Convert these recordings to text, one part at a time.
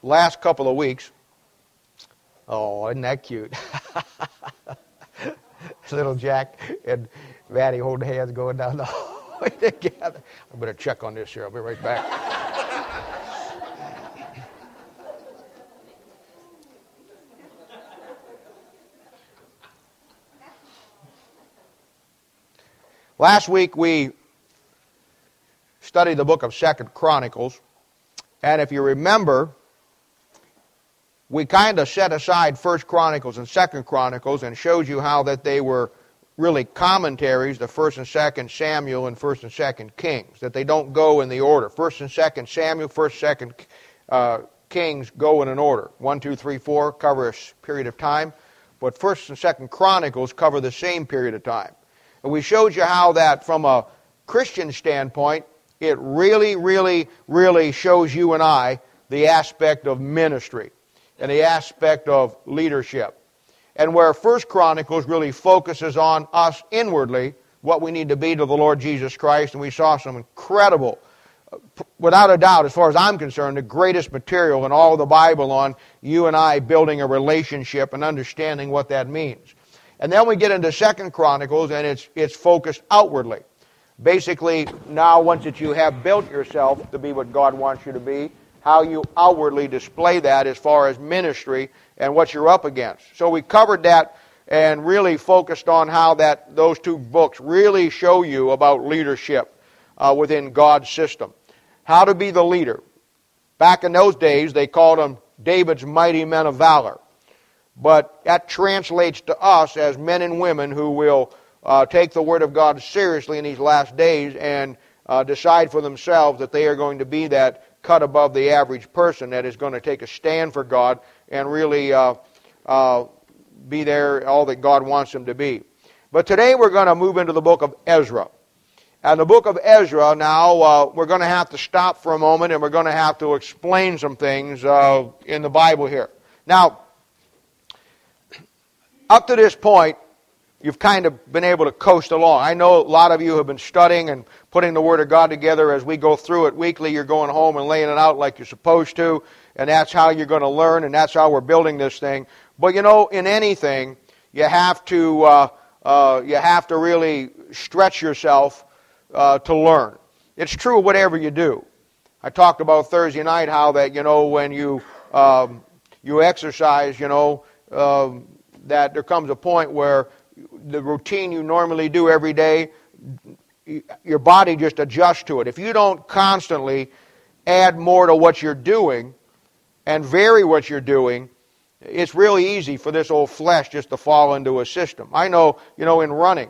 last couple of weeks, oh, isn't that cute? Little Jack and Maddie holding hands going down the hallway together. I better check on this here. I'll be right back. Last week we studied the book of 2 Chronicles, and if you remember, we kind of set aside 1 Chronicles and 2 Chronicles and showed you how that they were really commentaries, the 1st and 2nd Samuel and 1st and 2nd Kings, that they don't go in the order. 1st and 2nd Samuel, 1st, 2nd Kings go in an order. 1, 2, 3, 4 cover a period of time, but 1st and 2nd Chronicles cover the same period of time. And we showed you how that from a Christian standpoint, it really shows you and I the aspect of ministry and the aspect of leadership. And where 1 Chronicles really focuses on us inwardly, what we need to be to the Lord Jesus Christ, and we saw some incredible, without a doubt, as far as I'm concerned, the greatest material in all of the Bible on you and I building a relationship and understanding what that means. And then we get into 2 Chronicles, and it's focused outwardly. Basically, now once that you have built yourself to be what God wants you to be, how you outwardly display that as far as ministry and what you're up against. So we covered that and really focused on how that those two books really show you about leadership within God's system. How to be the leader. Back in those days, they called them David's mighty men of valor. But that translates to us as men and women who will take the Word of God seriously in these last days and decide for themselves that they are going to be that cut above the average person that is going to take a stand for God and really be there all that God wants them to be. But today we're going to move into the book of Ezra. And the book of Ezra, now we're going to have to stop for a moment and we're going to have to explain some things in the Bible here. Now, up to this point, you've kind of been able to coast along. I know a lot of you have been studying and putting the Word of God together as we go through it weekly. You're going home and laying it out like you're supposed to, and that's how you're going to learn, and that's how we're building this thing. But you know, in anything, you have to really stretch yourself to learn. It's true whatever you do. I talked about Thursday night how that when you exercise, that there comes a point where the routine you normally do every day, your body just adjusts to it. If you don't constantly add more to what you're doing and vary what you're doing, it's really easy for this old flesh just to fall into a system. I know, in running,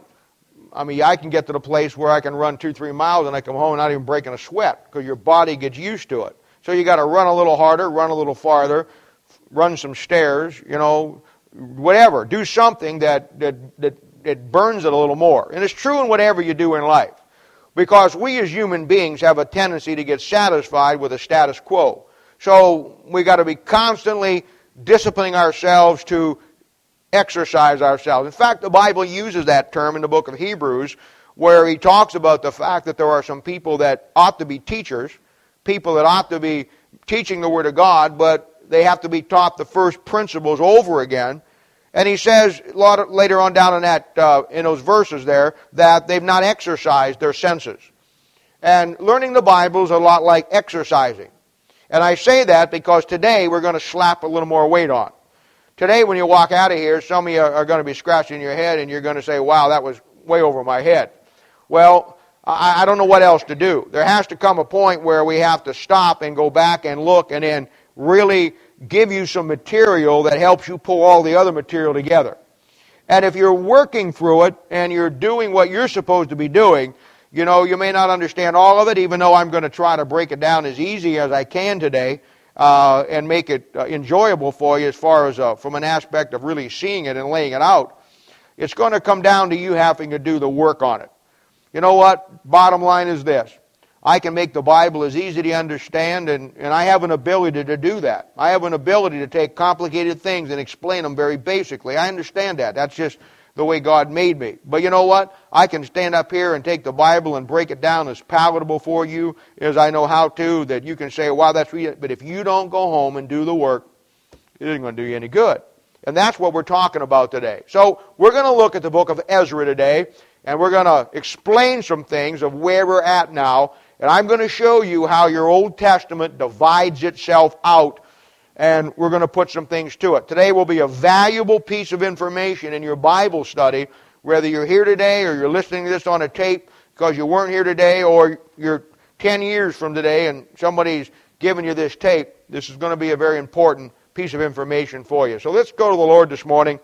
I can get to the place where I can run 2-3 miles and I come home not even breaking a sweat because your body gets used to it. So you got to run a little harder, run a little farther, run some stairs, whatever. Do something that burns it a little more. And it's true in whatever you do in life. Because we as human beings have a tendency to get satisfied with the status quo. So we got to be constantly disciplining ourselves to exercise ourselves. In fact, the Bible uses that term in the book of Hebrews, where he talks about the fact that there are some people that ought to be teachers, people that ought to be teaching the Word of God, but they have to be taught the first principles over again. And he says later on down in those verses there that they've not exercised their senses. And learning the Bible is a lot like exercising. And I say that because today we're going to slap a little more weight on. Today when you walk out of here, some of you are going to be scratching your head and you're going to say, wow, that was way over my head. Well, I don't know what else to do. There has to come a point where we have to stop and go back and look and then really give you some material that helps you pull all the other material together. And if you're working through it and you're doing what you're supposed to be doing, you may not understand all of it, even though I'm going to try to break it down as easy as I can today and make it enjoyable for you as far as from an aspect of really seeing it and laying it out. It's going to come down to you having to do the work on it. You know what? Bottom line is this. I can make the Bible as easy to understand, and I have an ability to do that. I have an ability to take complicated things and explain them very basically. I understand that. That's just the way God made me. But you know what? I can stand up here and take the Bible and break it down as palatable for you as I know how to, that you can say, wow, that's real. But if you don't go home and do the work, it isn't going to do you any good. And that's what we're talking about today. So we're going to look at the book of Ezra today, and we're going to explain some things of where we're at now. And I'm going to show you how your Old Testament divides itself out, and we're going to put some things to it. Today will be a valuable piece of information in your Bible study, whether you're here today or you're listening to this on a tape because you weren't here today, or you're 10 years from today and somebody's giving you this tape. This is going to be a very important piece of information for you. So let's go to the Lord this morning,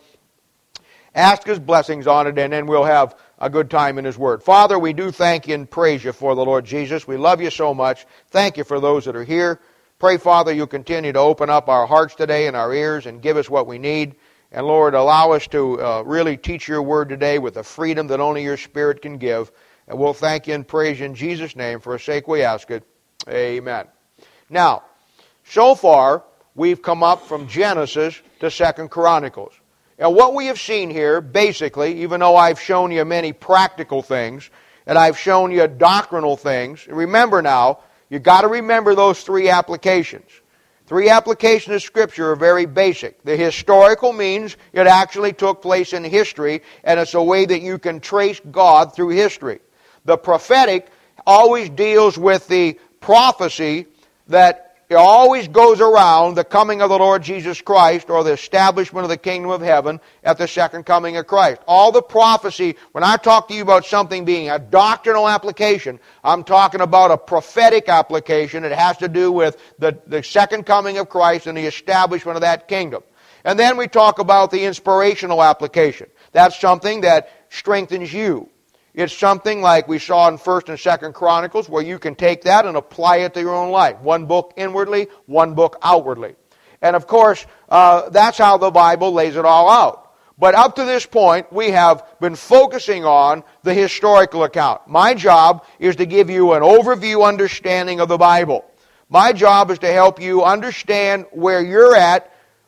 ask His blessings on it, and then we'll have a good time in His Word. Father, we do thank you and praise you for the Lord Jesus. We love you so much. Thank you for those that are here. Pray, Father, you'll continue to open up our hearts today and our ears and give us what we need. And Lord, allow us to really teach your word today with the freedom that only your Spirit can give. And we'll thank you and praise you in Jesus' name. For his sake we ask it. Amen. Now, so far, we've come up from Genesis to 2 Chronicles. And what we have seen here, basically, even though I've shown you many practical things, and I've shown you doctrinal things, remember now, you've got to remember those three applications. Three applications of Scripture are very basic. The historical means it actually took place in history, and it's a way that you can trace God through history. The prophetic always deals with the prophecy that it always goes around the coming of the Lord Jesus Christ, or the establishment of the kingdom of heaven at the second coming of Christ. All the prophecy, when I talk to you about something being a doctrinal application, I'm talking about a prophetic application. It has to do with the second coming of Christ and the establishment of that kingdom. And then we talk about the inspirational application. That's something that strengthens you. It's something like we saw in 1 and 2 Chronicles, where you can take that and apply it to your own life. One book inwardly, one book outwardly. And of course, that's how the Bible lays it all out. But up to this point, we have been focusing on the historical account. My job is to give you an overview understanding of the Bible. My job is to help you understand where you're at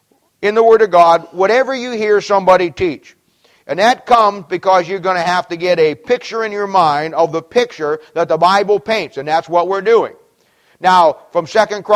in the Word of God, whatever you hear somebody teach. And that comes because you're going to have to get a picture in your mind of the picture that the Bible paints, and that's what we're doing. Now, from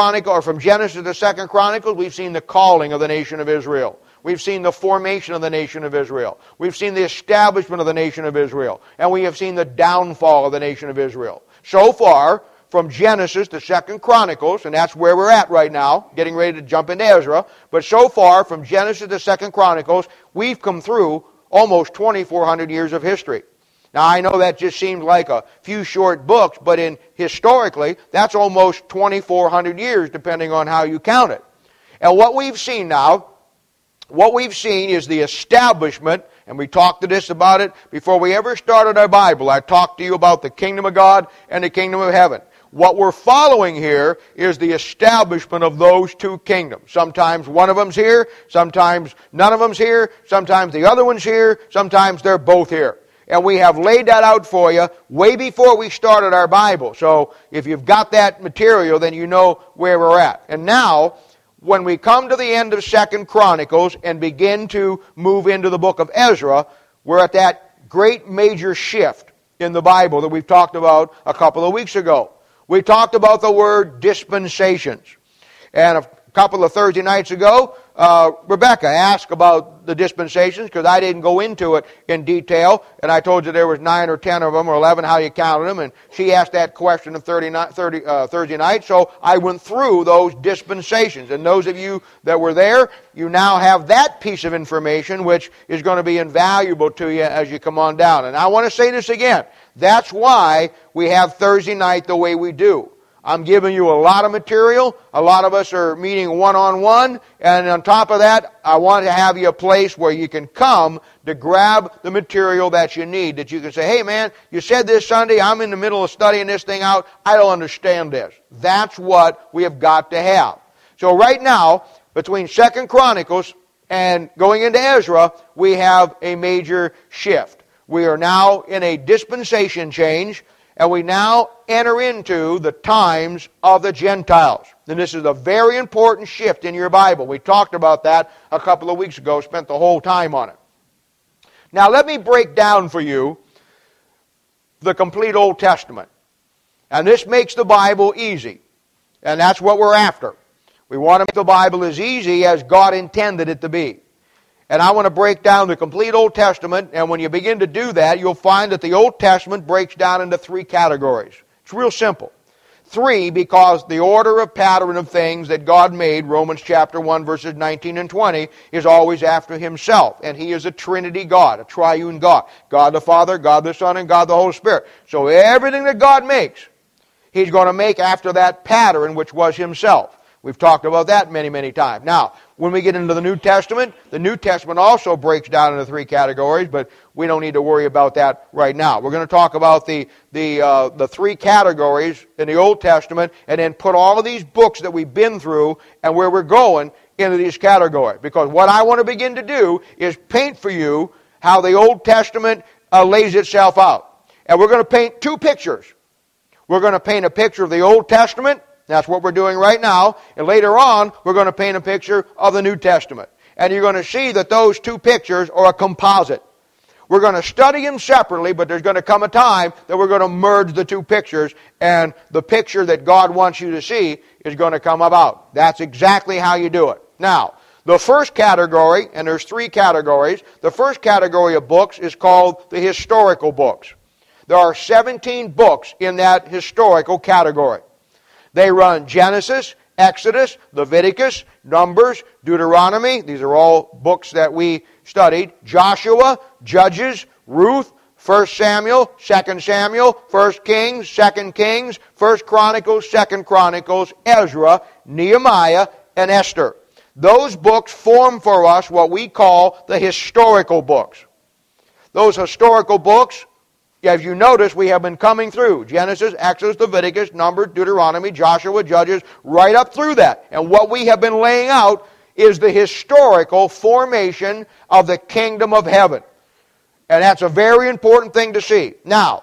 Genesis to 2 Chronicles, we've seen the calling of the nation of Israel. We've seen the formation of the nation of Israel. We've seen the establishment of the nation of Israel. And we have seen the downfall of the nation of Israel. So far, from Genesis to 2 Chronicles, and that's where we're at right now, getting ready to jump into Ezra, but so far, from Genesis to 2 Chronicles, we've come through almost 2,400 years of history. Now, I know that just seems like a few short books, but historically, that's almost 2,400 years, depending on how you count it. And what we've seen is the establishment, and we talked about it before we ever started our Bible. I talked to you about the kingdom of God and the kingdom of heaven. What we're following here is the establishment of those two kingdoms. Sometimes one of them's here, sometimes none of them's here, sometimes the other one's here, sometimes they're both here. And we have laid that out for you way before we started our Bible. So if you've got that material, then you know where we're at. And now, when we come to the end of 2 Chronicles and begin to move into the book of Ezra, we're at that great major shift in the Bible that we've talked about a couple of weeks ago. We talked about the word dispensations. And a couple of Thursday nights ago, Rebecca asked about the dispensations, because I didn't go into it in detail, and I told you there was 9 or 10 of them, or 11, how you counted them, and she asked that question on Thursday night, so I went through those dispensations. And those of you that were there, you now have that piece of information, which is going to be invaluable to you as you come on down. And I want to say this again. That's why we have Thursday night the way we do. I'm giving you a lot of material. A lot of us are meeting one-on-one. And on top of that, I want to have you a place where you can come to grab the material that you need. That you can say, hey man, you said this Sunday, I'm in the middle of studying this thing out. I don't understand this. That's what we have got to have. So right now, between 2 Chronicles and going into Ezra, we have a major shift. We are now in a dispensation change, and we now enter into the times of the Gentiles. And this is a very important shift in your Bible. We talked about that a couple of weeks ago, spent the whole time on it. Now let me break down for you the complete Old Testament. And this makes the Bible easy. And that's what we're after. We want to make the Bible as easy as God intended it to be. And I want to break down the complete Old Testament, and when you begin to do that, you'll find that the Old Testament breaks down into 3 categories. It's real simple. 3, because the order of pattern of things that God made, Romans chapter 1, verses 19 and 20, is always after Himself. And He is a Trinity God, a triune God. God the Father, God the Son, and God the Holy Spirit. So everything that God makes, He's going to make after that pattern which was Himself. We've talked about that many, many times. Now, when we get into the New Testament also breaks down into 3 categories, but we don't need to worry about that right now. We're going to talk about the 3 categories in the Old Testament, and then put all of these books that we've been through and where we're going into these categories. Because what I want to begin to do is paint for you how the Old Testament lays itself out. And we're going to paint 2 pictures. We're going to paint a picture of the Old Testament. That's what we're doing right now. And later on, we're going to paint a picture of the New Testament. And you're going to see that those 2 pictures are a composite. We're going to study them separately, but there's going to come a time that we're going to merge the 2 pictures, and the picture that God wants you to see is going to come about. That's exactly how you do it. Now, the first category, and there's 3 categories, the first category of books is called the historical books. There are 17 books in that historical category. They run Genesis, Exodus, Leviticus, Numbers, Deuteronomy. These are all books that we studied. Joshua, Judges, Ruth, 1 Samuel, 2 Samuel, 1 Kings, 2 Kings, 1 Chronicles, 2 Chronicles, Ezra, Nehemiah, and Esther. Those books form for us what we call the historical books. Those historical books, as you notice, we have been coming through Genesis, Exodus, Leviticus, Numbers, Deuteronomy, Joshua, Judges, right up through that. And what we have been laying out is the historical formation of the kingdom of heaven. And that's a very important thing to see. Now,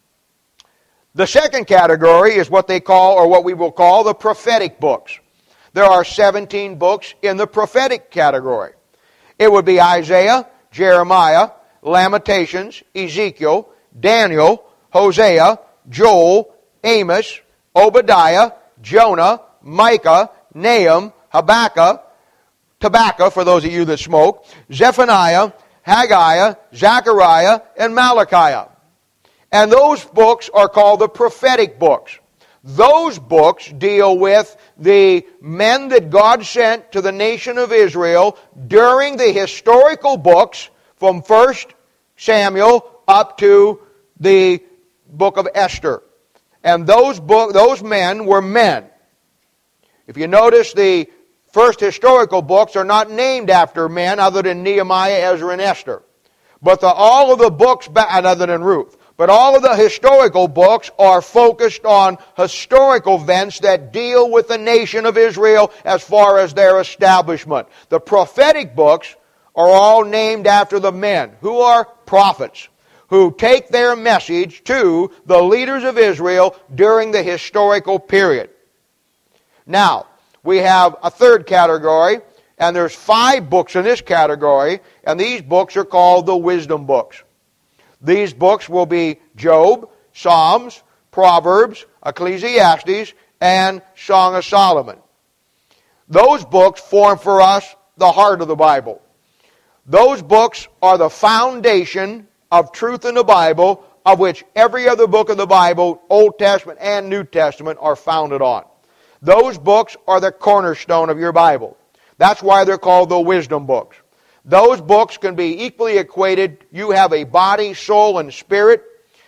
the second category is what they call, or what we will call, the prophetic books. There are 17 books in the prophetic category. It would be Isaiah, Jeremiah, Lamentations, Ezekiel, Daniel, Hosea, Joel, Amos, Obadiah, Jonah, Micah, Nahum, Habakkuk, tobacco for those of you that smoke, Zephaniah, Haggai, Zechariah, and Malachi. And those books are called the prophetic books. Those books deal with the men that God sent to the nation of Israel during the historical books from 1 Samuel up to the book of Esther. And those men were men. If you notice, the first historical books are not named after men other than Nehemiah, Ezra, and Esther. But all of the books, other than Ruth, but all of the historical books are focused on historical events that deal with the nation of Israel as far as their establishment. The prophetic books are all named after the men, who are prophets, who take their message to the leaders of Israel during the historical period. Now, we have a third category, and there's 5 books in this category, and these books are called the wisdom books. These books will be Job, Psalms, Proverbs, Ecclesiastes, and Song of Solomon. Those books form for us the heart of the Bible. Those books are the foundation of truth in the Bible, of which every other book of the Bible, Old Testament and New Testament, are founded on. Those books are the cornerstone of your Bible. That's why they're called the wisdom books. Those books can be equally equated. You have a body, soul, and spirit.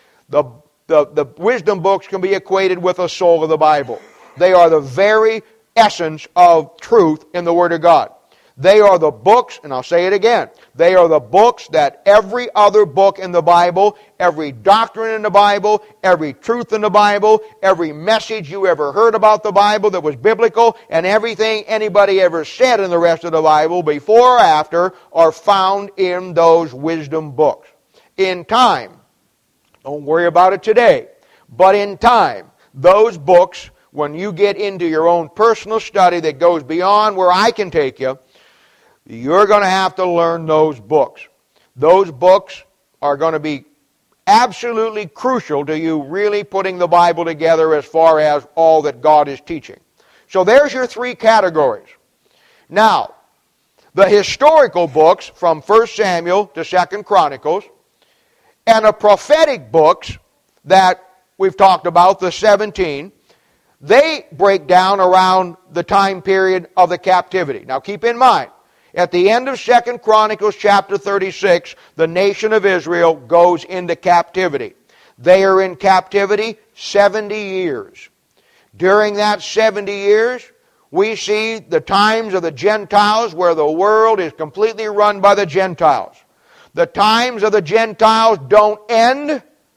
The wisdom books can be equated with the soul of the Bible. They are the very essence of truth in the Word of God. They are the books, and I'll say it again, they are the books that every other book in the Bible, every doctrine in the Bible, every truth in the Bible, every message you ever heard about the Bible that was biblical, and everything anybody ever said in the rest of the Bible, before or after, are found in those wisdom books. In time, don't worry about it today, but in time, those books, when you get into your own personal study that goes beyond where I can take you, you're going to have to learn those books. Those books are going to be absolutely crucial to you really putting the Bible together as far as all that God is teaching. So there's your three categories. Now, the historical books from 1 Samuel to 2 Chronicles, and the prophetic books that we've talked about, the 17, they break down around the time period of the captivity. Now keep in mind, at the end of 2 Chronicles chapter 36, the nation of Israel goes into captivity. They are in captivity 70 years. During that 70 years, we see the times of the Gentiles where the world is completely run by the Gentiles. The times of the Gentiles don't end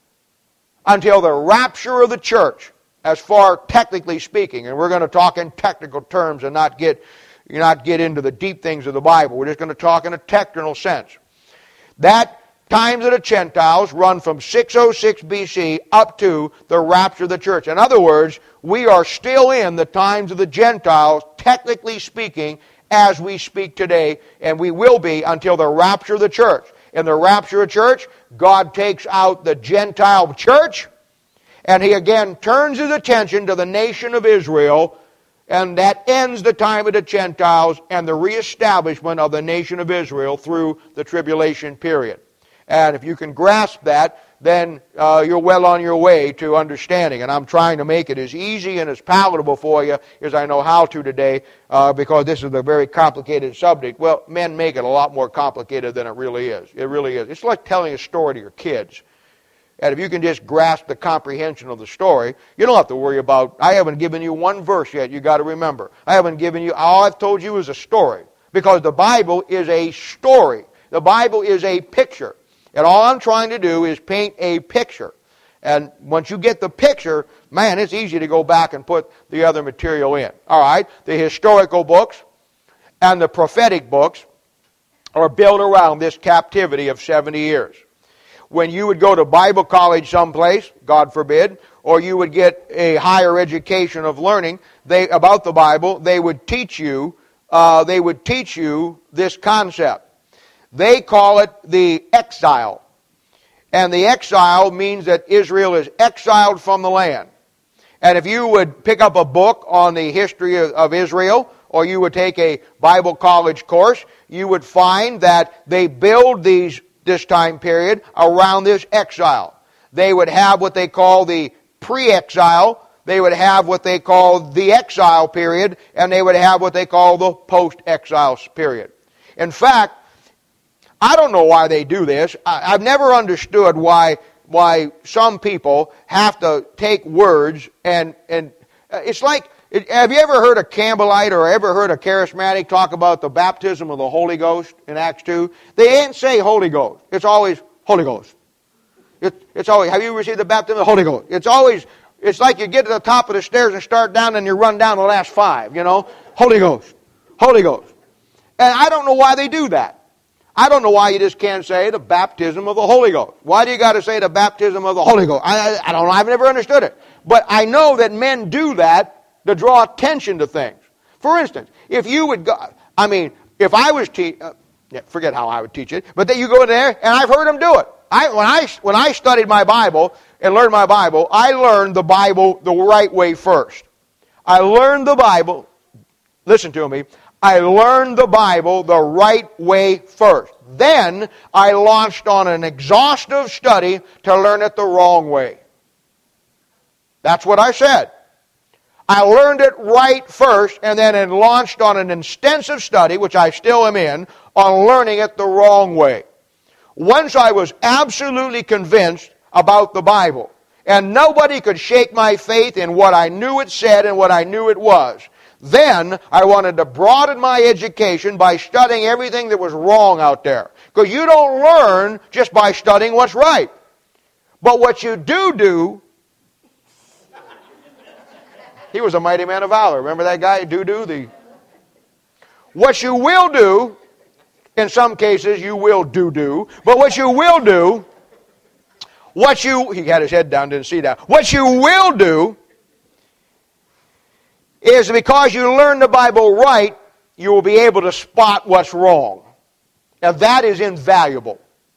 until the rapture of the church, as far technically speaking. And we're going to talk in technical terms and not get into the deep things of the Bible. We're just going to talk in a technical sense. That times of the Gentiles run from 606 BC up to the rapture of the church. In other words, we are still in the times of the Gentiles, technically speaking, as we speak today, and we will be until the rapture of the church. In the rapture of the church, God takes out the Gentile church, and He again turns His attention to the nation of Israel, and that ends the time of the Gentiles and the reestablishment of the nation of Israel through the tribulation period. And if you can grasp that, then you're well on your way to understanding. And I'm trying to make it as easy and as palatable for you as I know how to today, because this is a very complicated subject. Well, men make it a lot more complicated than it really is. It really is. It's like telling a story to your kids. And if you can just grasp the comprehension of the story, you don't have to worry about, I haven't given you one verse yet, you got to remember. I haven't given you, all I've told you is a story. Because the Bible is a story. The Bible is a picture. And all I'm trying to do is paint a picture. And once you get the picture, man, it's easy to go back and put the other material in. All right, the historical books and the prophetic books are built around this captivity of 70 years. When you would go to Bible college someplace, God forbid, or you would get a higher education of learning about the Bible, they would teach you this concept. They call it the exile. And the exile means that Israel is exiled from the land. And if you would pick up a book on the history of Israel, or you would take a Bible college course, you would find that they build this time period around this exile. They would have what they call the pre-exile, they would have what they call the exile period, and they would have what they call the post-exile period. In fact, I don't know why they do this. I've never understood why some people have to take words and it's like, have you ever heard a Campbellite or ever heard a charismatic talk about the baptism of the Holy Ghost in Acts 2? They didn't say Holy Ghost. It's always Holy Ghost. It's always, have you received the baptism of the Holy Ghost? It's like you get to the top of the stairs and start down and you run down the last 5, Holy Ghost. Holy Ghost. And I don't know why they do that. I don't know why you just can't say the baptism of the Holy Ghost. Why do you got to say the baptism of the Holy Ghost? I don't know. I've never understood it. But I know that men do that to draw attention to things. For instance, if you would go, if I was forget how I would teach it, but then you go in there, and I've heard them do it. When I studied my Bible and learned my Bible, I learned the Bible the right way first. I learned the Bible, listen to me, I learned the Bible the right way first. Then I launched on an exhaustive study to learn it the wrong way. That's what I said. I learned it right first and then launched on an extensive study, which I still am in, on learning it the wrong way. Once I was absolutely convinced about the Bible, and nobody could shake my faith in what I knew it said and what I knew it was, then I wanted to broaden my education by studying everything that was wrong out there. Because you don't learn just by studying what's right. But what you do, he was a mighty man of valor. Remember that guy, What you will do, in some cases you will do, but what you will do, he had his head down, didn't see that. What you will do is because you learn the Bible right, you will be able to spot what's wrong. And that is invaluable.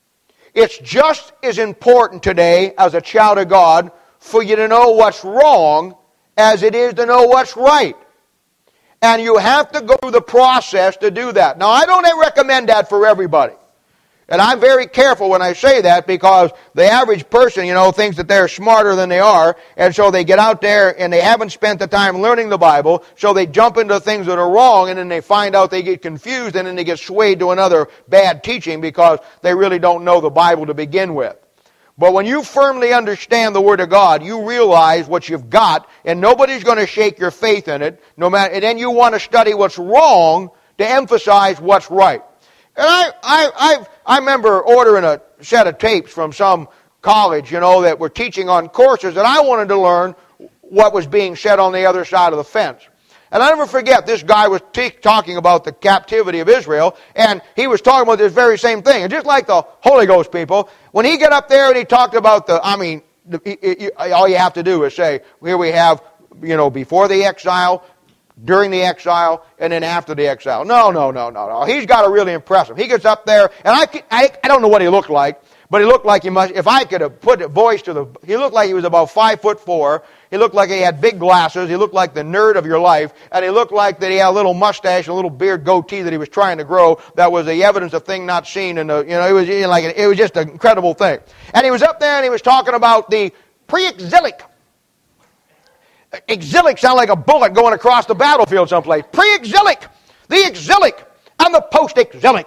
It's just as important today as a child of God for you to know what's wrong as it is to know what's right. And you have to go through the process to do that. Now, I don't recommend that for everybody. And I'm very careful when I say that, because the average person, thinks that they're smarter than they are, and so they get out there and they haven't spent the time learning the Bible, so they jump into things that are wrong, and then they find out they get confused, and then they get swayed to another bad teaching because they really don't know the Bible to begin with. But when you firmly understand the Word of God, you realize what you've got, and nobody's going to shake your faith in it, and then you want to study what's wrong to emphasize what's right. And I remember ordering a set of tapes from some college, that were teaching on courses, and I wanted to learn what was being said on the other side of the fence. And I never forget, this guy was talking about the captivity of Israel, and he was talking about this very same thing. And just like the Holy Ghost people, when he got up there and he talked about all you have to do is say, here we have, before the exile, during the exile, and then after the exile. No. He's got to really impress him. He gets up there, and I don't know what he looked like, but he looked like he must, if I could have put a voice to he looked like he was about 5'4". He looked like he had big glasses. He looked like the nerd of your life, and he looked like that he had a little mustache, a little beard goatee that he was trying to grow. That was the evidence of thing not seen, and it was just an incredible thing. And he was up there, and he was talking about the pre-exilic. Exilic sound like a bullet going across the battlefield someplace. Pre-exilic, the exilic, and the post-exilic.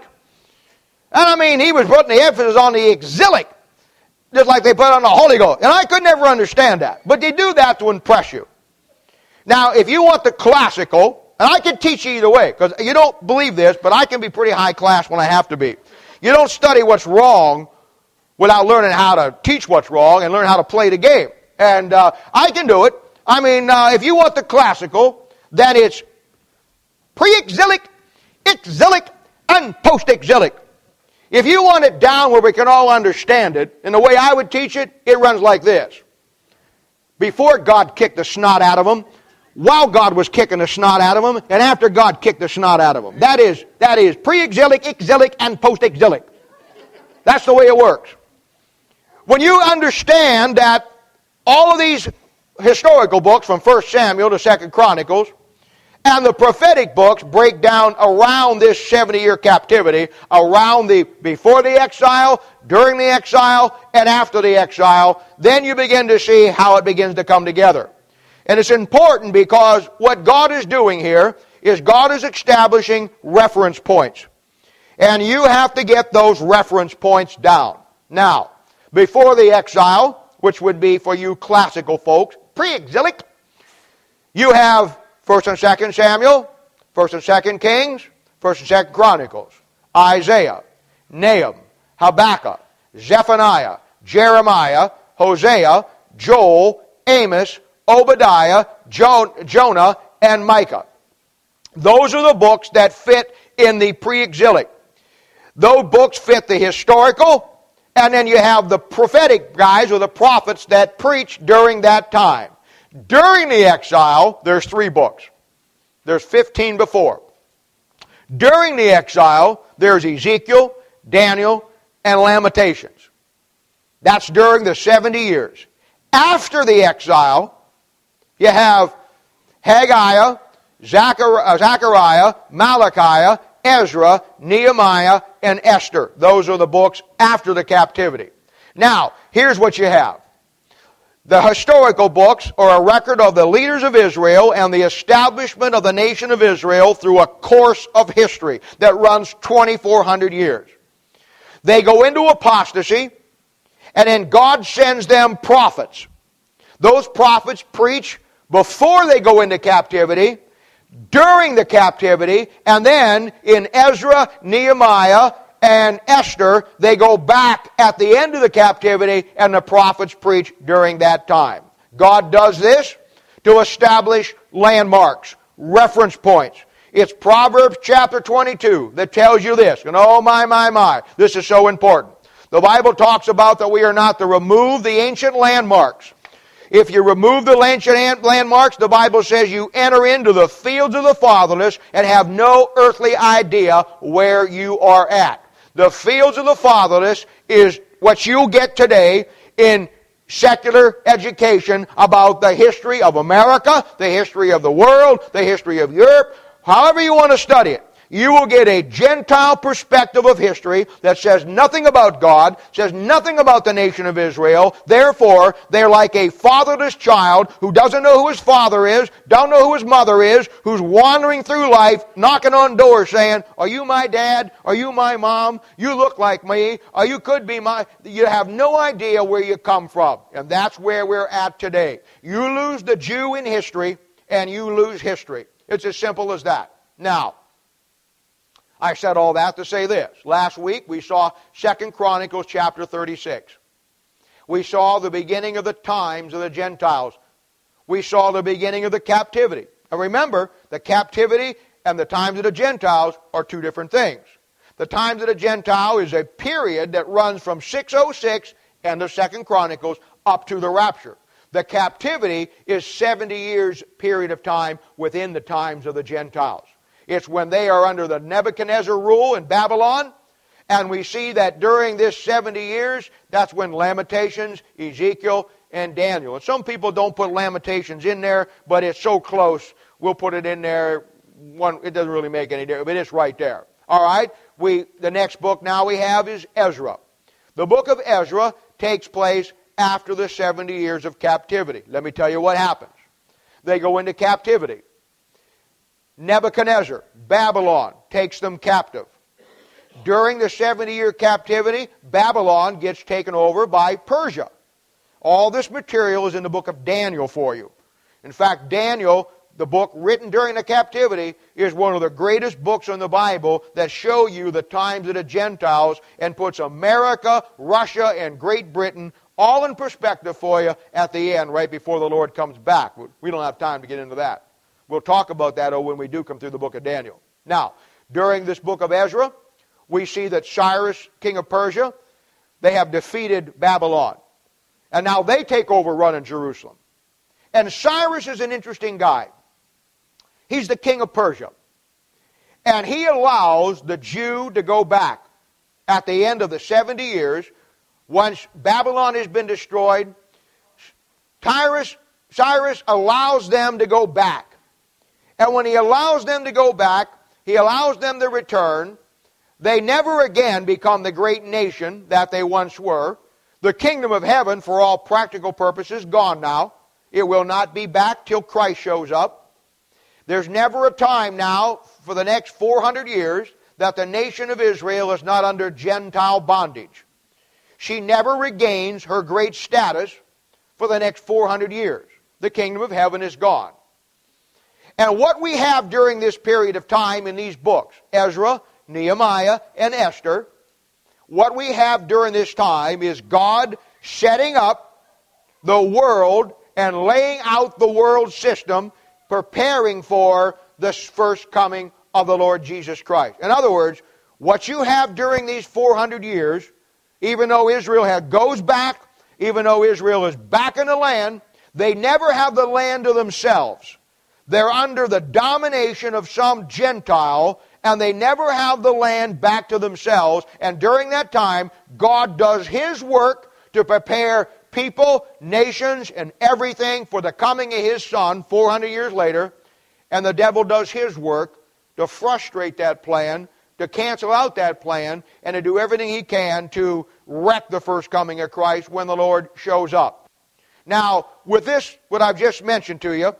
And he was putting the emphasis on the exilic, just like they put on the Holy Ghost. And I could never understand that. But they do that to impress you. Now, if you want the classical, and I can teach you either way, because you don't believe this, but I can be pretty high class when I have to be. You don't study what's wrong without learning how to teach what's wrong and learn how to play the game. And I can do it. If you want the classical, then it's pre-exilic, exilic, and post-exilic. If you want it down where we can all understand it, and the way I would teach it, it runs like this. Before God kicked the snot out of them, while God was kicking the snot out of them, and after God kicked the snot out of them. That is pre-exilic, exilic, and post-exilic. That's the way it works. When you understand that all of these historical books from 1 Samuel to 2 Chronicles and the prophetic books break down around this 70-year captivity, around before the exile, during the exile, and after the exile, then you begin to see how it begins to come together. And it's important because what God is doing here is God is establishing reference points. And you have to get those reference points down. Now, before the exile, which would be for you classical folks, pre-exilic, you have 1 and 2 Samuel, 1 and 2 Kings, 1 and 2 Chronicles, Isaiah, Nahum, Habakkuk, Zephaniah, Jeremiah, Hosea, Joel, Amos, Obadiah, Jonah, and Micah. Those are the books that fit in the pre-exilic. Those books fit the historical, and then you have the prophetic guys or the prophets that preached during that time. During the exile, there's 3 books. There's 15 before. During the exile, there's Ezekiel, Daniel, and Lamentations. That's during the 70 years. After the exile, you have Haggai, Zechariah, Malachi, Ezra, Nehemiah, and Esther. Those are the books after the captivity. Now, here's what you have. The historical books are a record of the leaders of Israel and the establishment of the nation of Israel through a course of history that runs 2,400 years. They go into apostasy, and then God sends them prophets. Those prophets preach before they go into captivity, during the captivity, and then in Ezra, Nehemiah, and Esther, they go back at the end of the captivity, and the prophets preach during that time. God does this to establish landmarks, reference points. It's Proverbs chapter 22 that tells you this. And oh my, this is so important. The Bible talks about that we are not to remove the ancient landmarks. If you remove the ancient landmarks, the Bible says you enter into the fields of the fatherless and have no earthly idea where you are at. The fields of the fatherless is what you'll get today in secular education about the history of America, the history of the world, the history of Europe, however you want to study it. You will get a Gentile perspective of history that says nothing about God, says nothing about the nation of Israel. Therefore, they're like a fatherless child who doesn't know who his father is, don't know who his mother is, who's wandering through life, knocking on doors saying, are you my dad? Are you my mom? You look like me. Or you could be my... You have no idea where you come from. And that's where we're at today. You lose the Jew in history, and you lose history. It's as simple as that. Now, I said all that to say this. Last week we saw 2 Chronicles chapter 36. We saw the beginning of the times of the Gentiles. We saw the beginning of the captivity. And remember, the captivity and the times of the Gentiles are two different things. The times of the Gentile is a period that runs from 606, end of 2 Chronicles, up to the rapture. The captivity is 70 years period of time within the times of the Gentiles. It's when they are under the Nebuchadnezzar rule in Babylon. And we see that during this 70 years, that's when Lamentations, Ezekiel, and Daniel. And some people don't put Lamentations in there, but it's so close, we'll put it in there. It doesn't really make any difference, but it's right there. All right? The next book now we have is Ezra. The book of Ezra takes place after the 70 years of captivity. Let me tell you what happens. They go into captivity. Nebuchadnezzar, Babylon, takes them captive. During the 70-year captivity, Babylon gets taken over by Persia. All this material is in the book of Daniel for you. In fact, Daniel, the book written during the captivity, is one of the greatest books in the Bible that show you the times of the Gentiles and puts America, Russia, and Great Britain all in perspective for you at the end, right before the Lord comes back. We don't have time to get into that. We'll talk about that when we do come through the book of Daniel. Now, during this book of Ezra, we see that Cyrus, king of Persia, they have defeated Babylon. And now they take over running Jerusalem. And Cyrus is an interesting guy. He's the king of Persia. And he allows the Jew to go back at the end of the 70 years. Once Babylon has been destroyed, Cyrus allows them to go back. And when he allows them to go back, he allows them to return. They never again become the great nation that they once were. The kingdom of heaven, for all practical purposes, gone now. It will not be back till Christ shows up. There's never a time now, for the next 400 years, that the nation of Israel is not under Gentile bondage. She never regains her great status for the next 400 years. The kingdom of heaven is gone. And what we have during this period of time in these books, Ezra, Nehemiah, and Esther, what we have during this time is God setting up the world and laying out the world system, preparing for the first coming of the Lord Jesus Christ. In other words, what you have during these 400 years, even though Israel goes back, even though Israel is back in the land, they never have the land to themselves. They're under the domination of some Gentile, and they never have the land back to themselves. And during that time, God does His work to prepare people, nations, and everything for the coming of His Son 400 years later. And the devil does his work to frustrate that plan, to cancel out that plan, and to do everything he can to wreck the first coming of Christ when the Lord shows up. Now, with this, what I've just mentioned to you,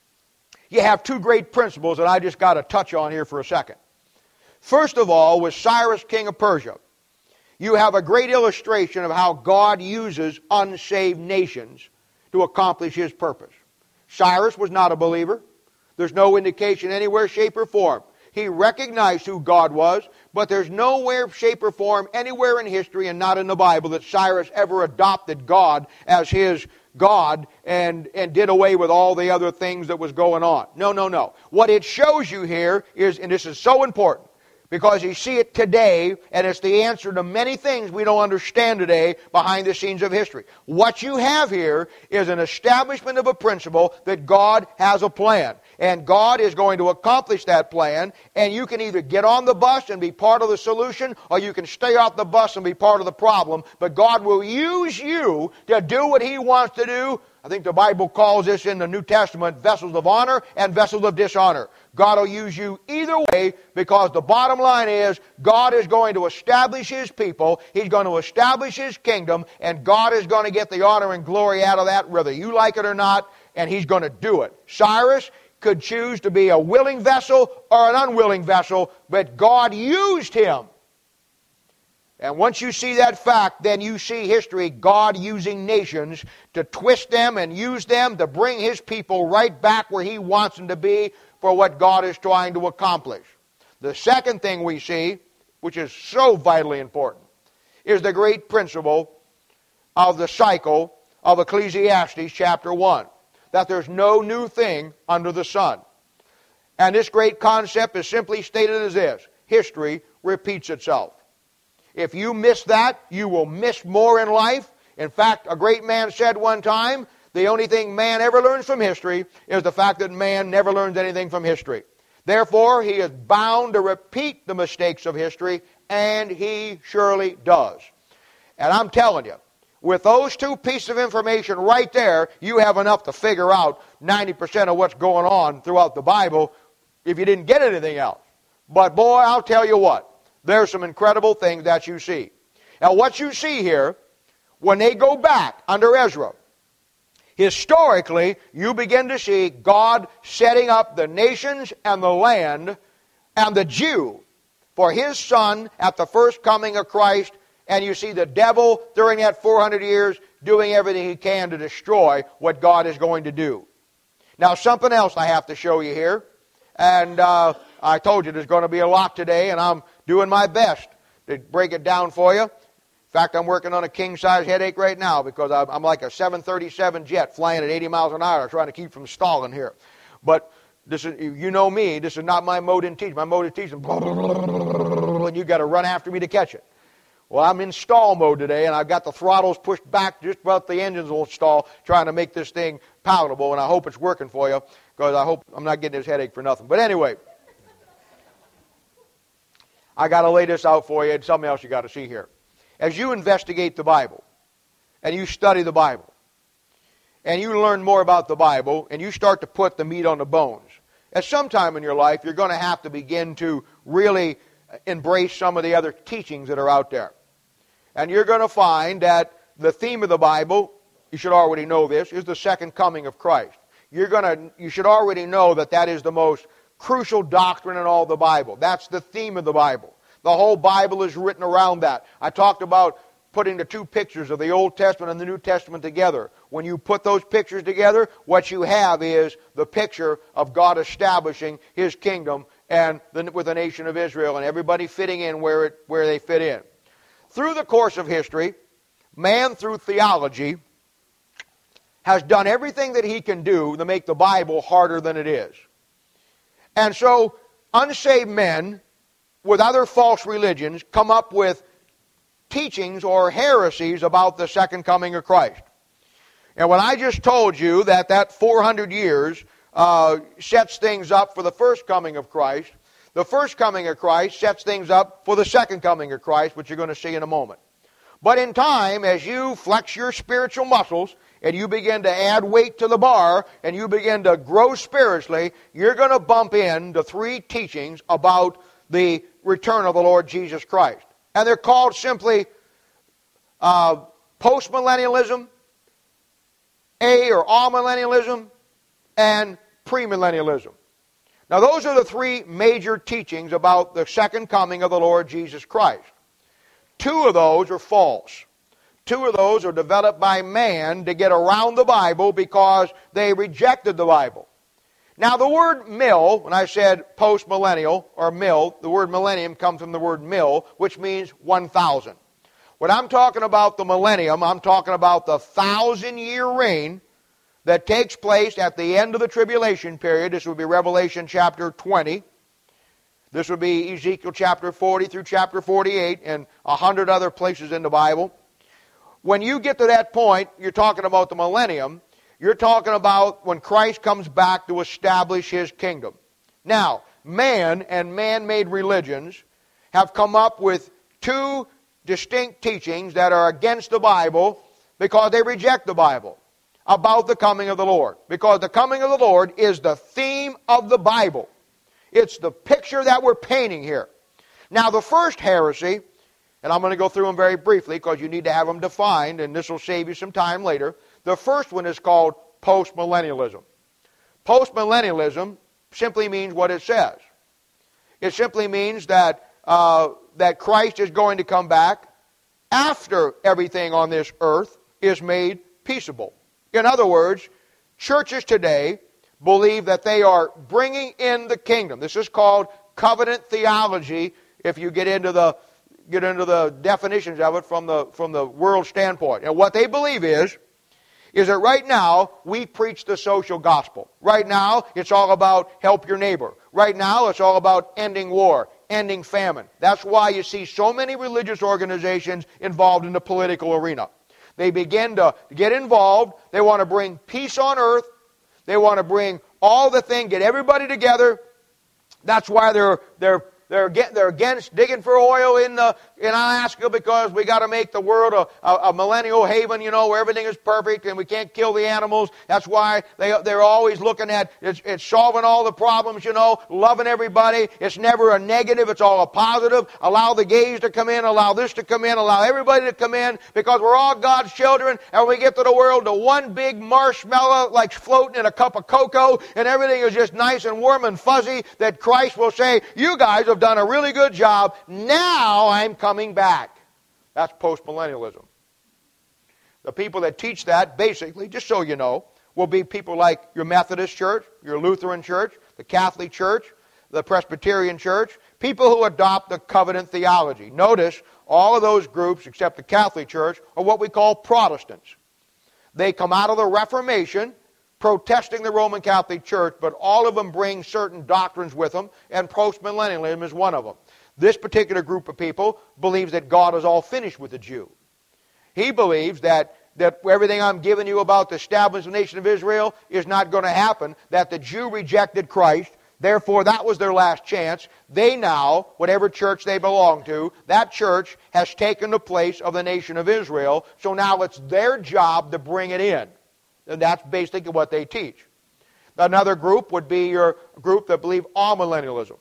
you have two great principles that I just got to touch on here for a second. First of all, with Cyrus, king of Persia, you have a great illustration of how God uses unsaved nations to accomplish His purpose. Cyrus was not a believer. There's no indication anywhere, shape, or form. He recognized who God was, but there's nowhere, shape, or form anywhere in history and not in the Bible that Cyrus ever adopted God as his God and did away with all the other things that was going on. No. What it shows you here is, and this is so important, because you see it today, and it's the answer to many things we don't understand today behind the scenes of history. What you have here is an establishment of a principle that God has a plan. and God is going to accomplish that plan, and you can either get on the bus and be part of the solution, or you can stay off the bus and be part of the problem. But God will use you to do what He wants to do. I think the Bible calls this in the New Testament vessels of honor and vessels of dishonor. God will use you either way, because the bottom line is God is going to establish His people. He's going to establish His kingdom, and God is going to get the honor and glory out of that, whether you like it or not, and He's going to do it. Cyrus could choose to be a willing vessel or an unwilling vessel, but God used him. And once you see that fact, then you see history, God using nations to twist them and use them to bring His people right back where He wants them to be for what God is trying to accomplish. The second thing we see, which is so vitally important, is the great principle of the cycle of Ecclesiastes chapter 1, that there's no new thing under the sun. And this great concept is simply stated as this: history repeats itself. If you miss that, you will miss more in life. In fact, a great man said one time, the only thing man ever learns from history is the fact that man never learns anything from history. Therefore, he is bound to repeat the mistakes of history, and he surely does. And I'm telling you, with those two pieces of information right there, you have enough to figure out 90% of what's going on throughout the Bible if you didn't get anything else. But boy, I'll tell you what, there's some incredible things that you see. Now, what you see here, when they go back under Ezra, historically, you begin to see God setting up the nations and the land and the Jew for His Son at the first coming of Christ, and you see the devil during that 400 years doing everything he can to destroy what God is going to do. Now, something else I have to show you here, and I told you there's going to be a lot today, and I'm doing my best to break it down for you. In fact, I'm working on a king-size headache right now because I'm like a 737 jet flying at 80 miles an hour trying to keep from stalling here. But this is, you know me, this is not my mode in teaching. My mode in teaching, and you got to run after me to catch it. Well, I'm in stall mode today, and I've got the throttles pushed back just about the engines will stall, trying to make this thing palatable, and I hope it's working for you, because I hope I'm not getting this headache for nothing. But anyway, I got to lay this out for you, and something else you got to see here. As you investigate the Bible, and you study the Bible, and you learn more about the Bible, and you start to put the meat on the bones, at some time in your life, you're going to have to begin to really embrace some of the other teachings that are out there. And you're going to find that the theme of the Bible, you should already know this, is the second coming of Christ. You should already know that that is the most crucial doctrine in all the Bible. That's the theme of the Bible. The whole Bible is written around that. I talked about putting the two pictures of the Old Testament and the New Testament together. When you put those pictures together, what you have is the picture of God establishing His kingdom and with the nation of Israel, and everybody fitting in where they fit in. Through the course of history, man through theology has done everything that he can do to make the Bible harder than it is. And so unsaved men with other false religions come up with teachings or heresies about the second coming of Christ. And when I just told you that 400 years sets things up for the first coming of Christ, the first coming of Christ sets things up for the second coming of Christ, which you're going to see in a moment. But in time, as you flex your spiritual muscles and you begin to add weight to the bar and you begin to grow spiritually, you're going to bump into three teachings about the return of the Lord Jesus Christ. And they're called simply postmillennialism, or amillennialism, and premillennialism. Now, those are the three major teachings about the second coming of the Lord Jesus Christ. Two of those are false. Two of those are developed by man to get around the Bible because they rejected the Bible. Now, the word mill, when I said post-millennial or mill, the word millennium comes from the word mill, which means 1,000. When I'm talking about the millennium, I'm talking about the 1,000-year reign that takes place at the end of the tribulation period. This would be Revelation chapter 20. This would be Ezekiel chapter 40 through chapter 48 and 100 other places in the Bible. When you get to that point, you're talking about the millennium, You're talking about when Christ comes back to establish His kingdom. Now, man and man-made religions have come up with two distinct teachings that are against the Bible because they reject the Bible about the coming of the Lord. Because the coming of the Lord is the theme of the Bible. It's the picture that we're painting here. Now, the first heresy, and I'm going to go through them very briefly because you need to have them defined, and this will save you some time later. The first one is called postmillennialism. Postmillennialism simply means what it says. It simply means that that Christ is going to come back after everything on this earth is made peaceable. In other words, churches today believe that they are bringing in the kingdom. This is called covenant theology if you get into the definitions of it from the world standpoint. And what they believe is that right now we preach the social gospel. Right now it's all about help your neighbor. Right now it's all about ending war, ending famine. That's why you see so many religious organizations involved in the political arena. They begin to get involved. They want to bring peace on earth. They want to bring all the thing, get everybody together. That's why they're against digging for oil in Alaska, because we got to make the world a millennial haven, where everything is perfect and we can't kill the animals. That's why they're always looking at it's solving all the problems, loving everybody. It's never a negative, it's all a positive. Allow the gays to come in, allow this to come in, allow everybody to come in, because we're all God's children, and we get to the world to one big marshmallow like floating in a cup of cocoa, and everything is just nice and warm and fuzzy, that Christ will say, you guys have done a really good job. Now I'm coming back. That's postmillennialism. The people that teach that, basically, just so you know, will be people like your Methodist Church, your Lutheran Church, the Catholic Church, the Presbyterian Church, people who adopt the covenant theology. Notice, all of those groups, except the Catholic Church, are what we call Protestants. They come out of the Reformation, protesting the Roman Catholic Church, but all of them bring certain doctrines with them, and postmillennialism is one of them. This particular group of people believes that God is all finished with the Jew. He believes that everything I'm giving you about the establishment of the nation of Israel is not going to happen, that the Jew rejected Christ, therefore that was their last chance. They now, whatever church they belong to, that church has taken the place of the nation of Israel, so now it's their job to bring it in. And that's basically what they teach. Another group would be your group that believe amillennialism.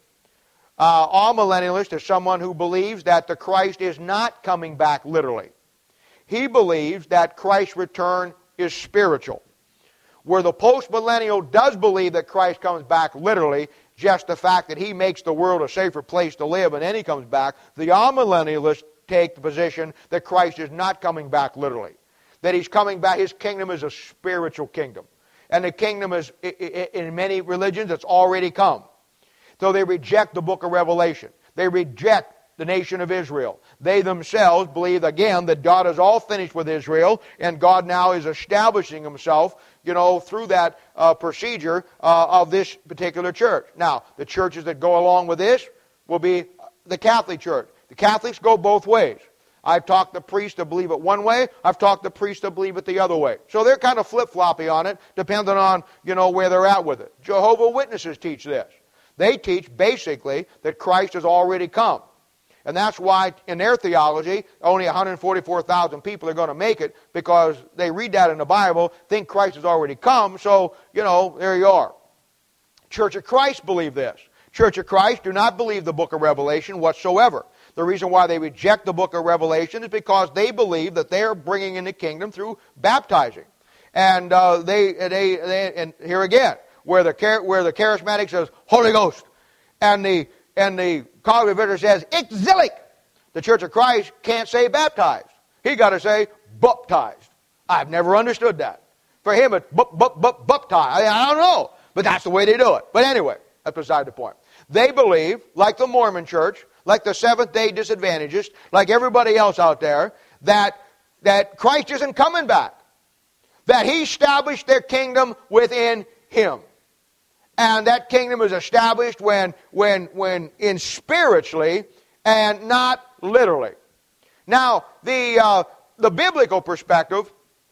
Amillennialist is someone who believes that the Christ is not coming back literally. He believes that Christ's return is spiritual. Where the postmillennial does believe that Christ comes back literally, just the fact that He makes the world a safer place to live and then He comes back, the amillennialists take the position that Christ is not coming back literally. That He's coming back, His kingdom is a spiritual kingdom. And the kingdom is, in many religions, it's already come. So they reject the book of Revelation. They reject the nation of Israel. They themselves believe, again, that God is all finished with Israel, and God now is establishing Himself, through that procedure of this particular church. Now, the churches that go along with this will be the Catholic Church. The Catholics go both ways. I've talked to priests that believe it one way. I've talked to priests that believe it the other way. So they're kind of flip-floppy on it, depending on, where they're at with it. Jehovah's Witnesses teach this. They teach, basically, that Christ has already come. And that's why, in their theology, only 144,000 people are going to make it, because they read that in the Bible, think Christ has already come, so, there you are. Church of Christ believe this. Church of Christ do not believe the book of Revelation whatsoever. The reason why they reject the book of Revelation is because they believe that they are bringing in the kingdom through baptizing. And and here again, where the charismatic says Holy Ghost, and the College of Visitors says exilic, the Church of Christ can't say baptized. He got to say baptized. I've never understood that. For him, it's baptized. I don't know, but that's the way they do it. But anyway, that's beside the point. They believe, like the Mormon Church, like the Seventh-day Disadvantagists, like everybody else out there, that Christ isn't coming back. That He established their kingdom within Him. And that kingdom is established when in spiritually and not literally. Now, the biblical perspective,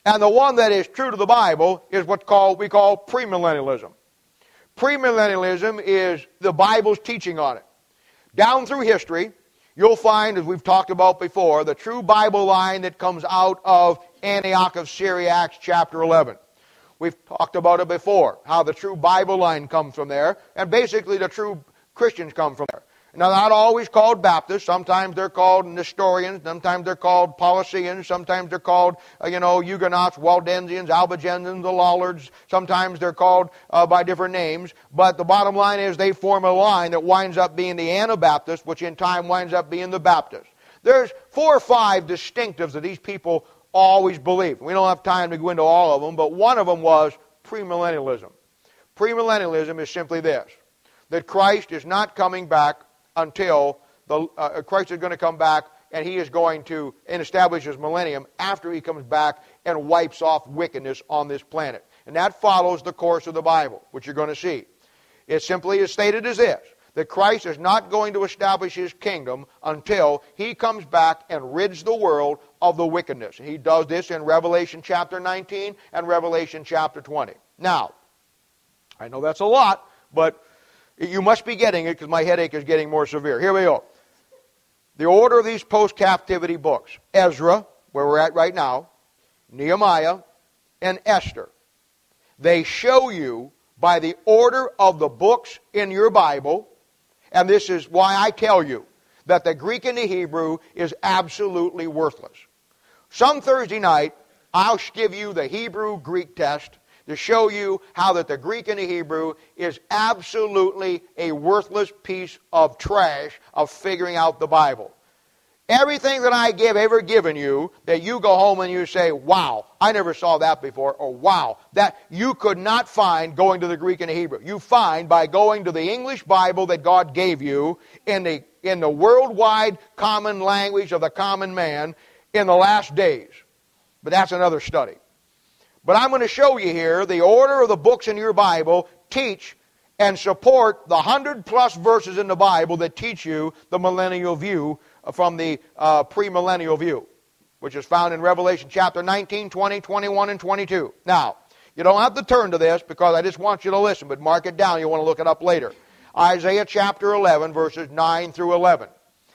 And the one that is true to the Bible is what we call premillennialism. Premillennialism is the Bible's teaching on it. Down through history, you'll find, as we've talked about before, the true Bible line that comes out of Antioch of Syria, Acts chapter 11. We've talked about it before, how the true Bible line comes from there, and basically the true Christians come from there. Now, not always called Baptists. Sometimes they're called Nestorians. Sometimes they're called Paulicians. Sometimes they're called, Huguenots, Waldensians, Albigensians, the Lollards. Sometimes they're called by different names. But the bottom line is they form a line that winds up being the Anabaptist, which in time winds up being the Baptist. There's 4 or 5 distinctives that these people always believed. We don't have time to go into all of them, but one of them was premillennialism. Premillennialism is simply this, that Christ is not coming back until Christ is going to come back, and he is going to establish his millennium after he comes back and wipes off wickedness on this planet. And that follows the course of the Bible, which you're going to see. It simply is stated as this, that Christ is not going to establish his kingdom until he comes back and rids the world of the wickedness. And he does this in Revelation chapter 19 and Revelation chapter 20. Now, I know that's a lot, but you must be getting it because my headache is getting more severe. Here we go. The order of these post-captivity books. Ezra, where we're at right now, Nehemiah, and Esther. They show you by the order of the books in your Bible, and this is why I tell you that the Greek and the Hebrew is absolutely worthless. Some Thursday night, I'll give you the Hebrew-Greek test to show you how that the Greek and the Hebrew is absolutely a worthless piece of trash of figuring out the Bible. Everything that I ever given you, that you go home and you say, wow, I never saw that before, or wow, that you could not find going to the Greek and the Hebrew. You find by going to the English Bible that God gave you in the worldwide common language of the common man in the last days. But that's another study. But I'm going to show you here the order of the books in your Bible teach and support the 100-plus verses in the Bible that teach you the millennial view from the premillennial view, which is found in Revelation chapter 19, 20, 21, and 22. Now, you don't have to turn to this because I just want you to listen, but mark it down. You want to look it up later. Isaiah chapter 11, verses 9 through 11.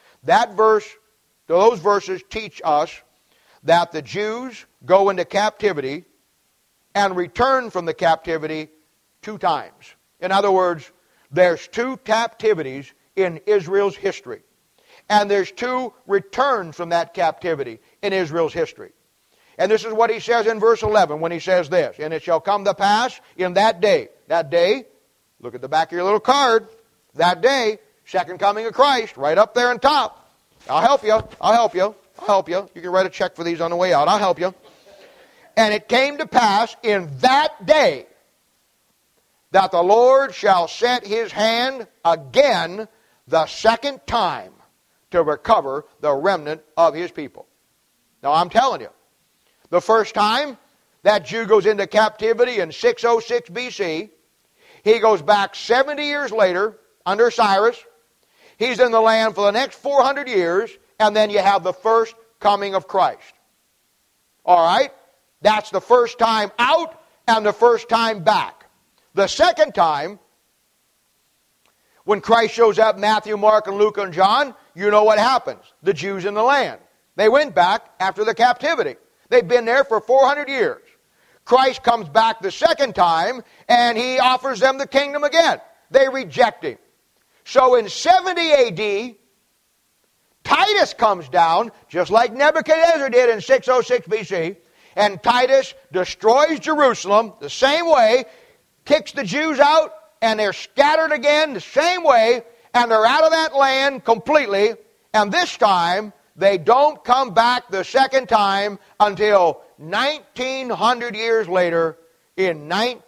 Those verses teach us that the Jews go into captivity and return from the captivity 2 times. In other words, there's 2 captivities in Israel's history. And there's 2 returns from that captivity in Israel's history. And this is what he says in verse 11 when he says this, and it shall come to pass in that day, look at the back of your little card, that day, second coming of Christ, right up there on top. I'll help you. You can write a check for these on the way out. I'll help you. And it came to pass in that day that the Lord shall set his hand again the second time to recover the remnant of his people. Now I'm telling you, the first time that Jew goes into captivity in 606 BC, he goes back 70 years later under Cyrus. He's in the land for the next 400 years, and then you have the first coming of Christ. All right? That's the first time out and the first time back. The second time, when Christ shows up, Matthew, Mark, and Luke, and John, you know what happens. The Jews in the land. They went back after the captivity. They've been there for 400 years. Christ comes back the second time, and he offers them the kingdom again. They reject him. So in 70 A.D., Titus comes down, just like Nebuchadnezzar did in 606 B.C., and Titus destroys Jerusalem the same way, kicks the Jews out, and they're scattered again the same way, and they're out of that land completely, and this time they don't come back the second time until 1900 years later in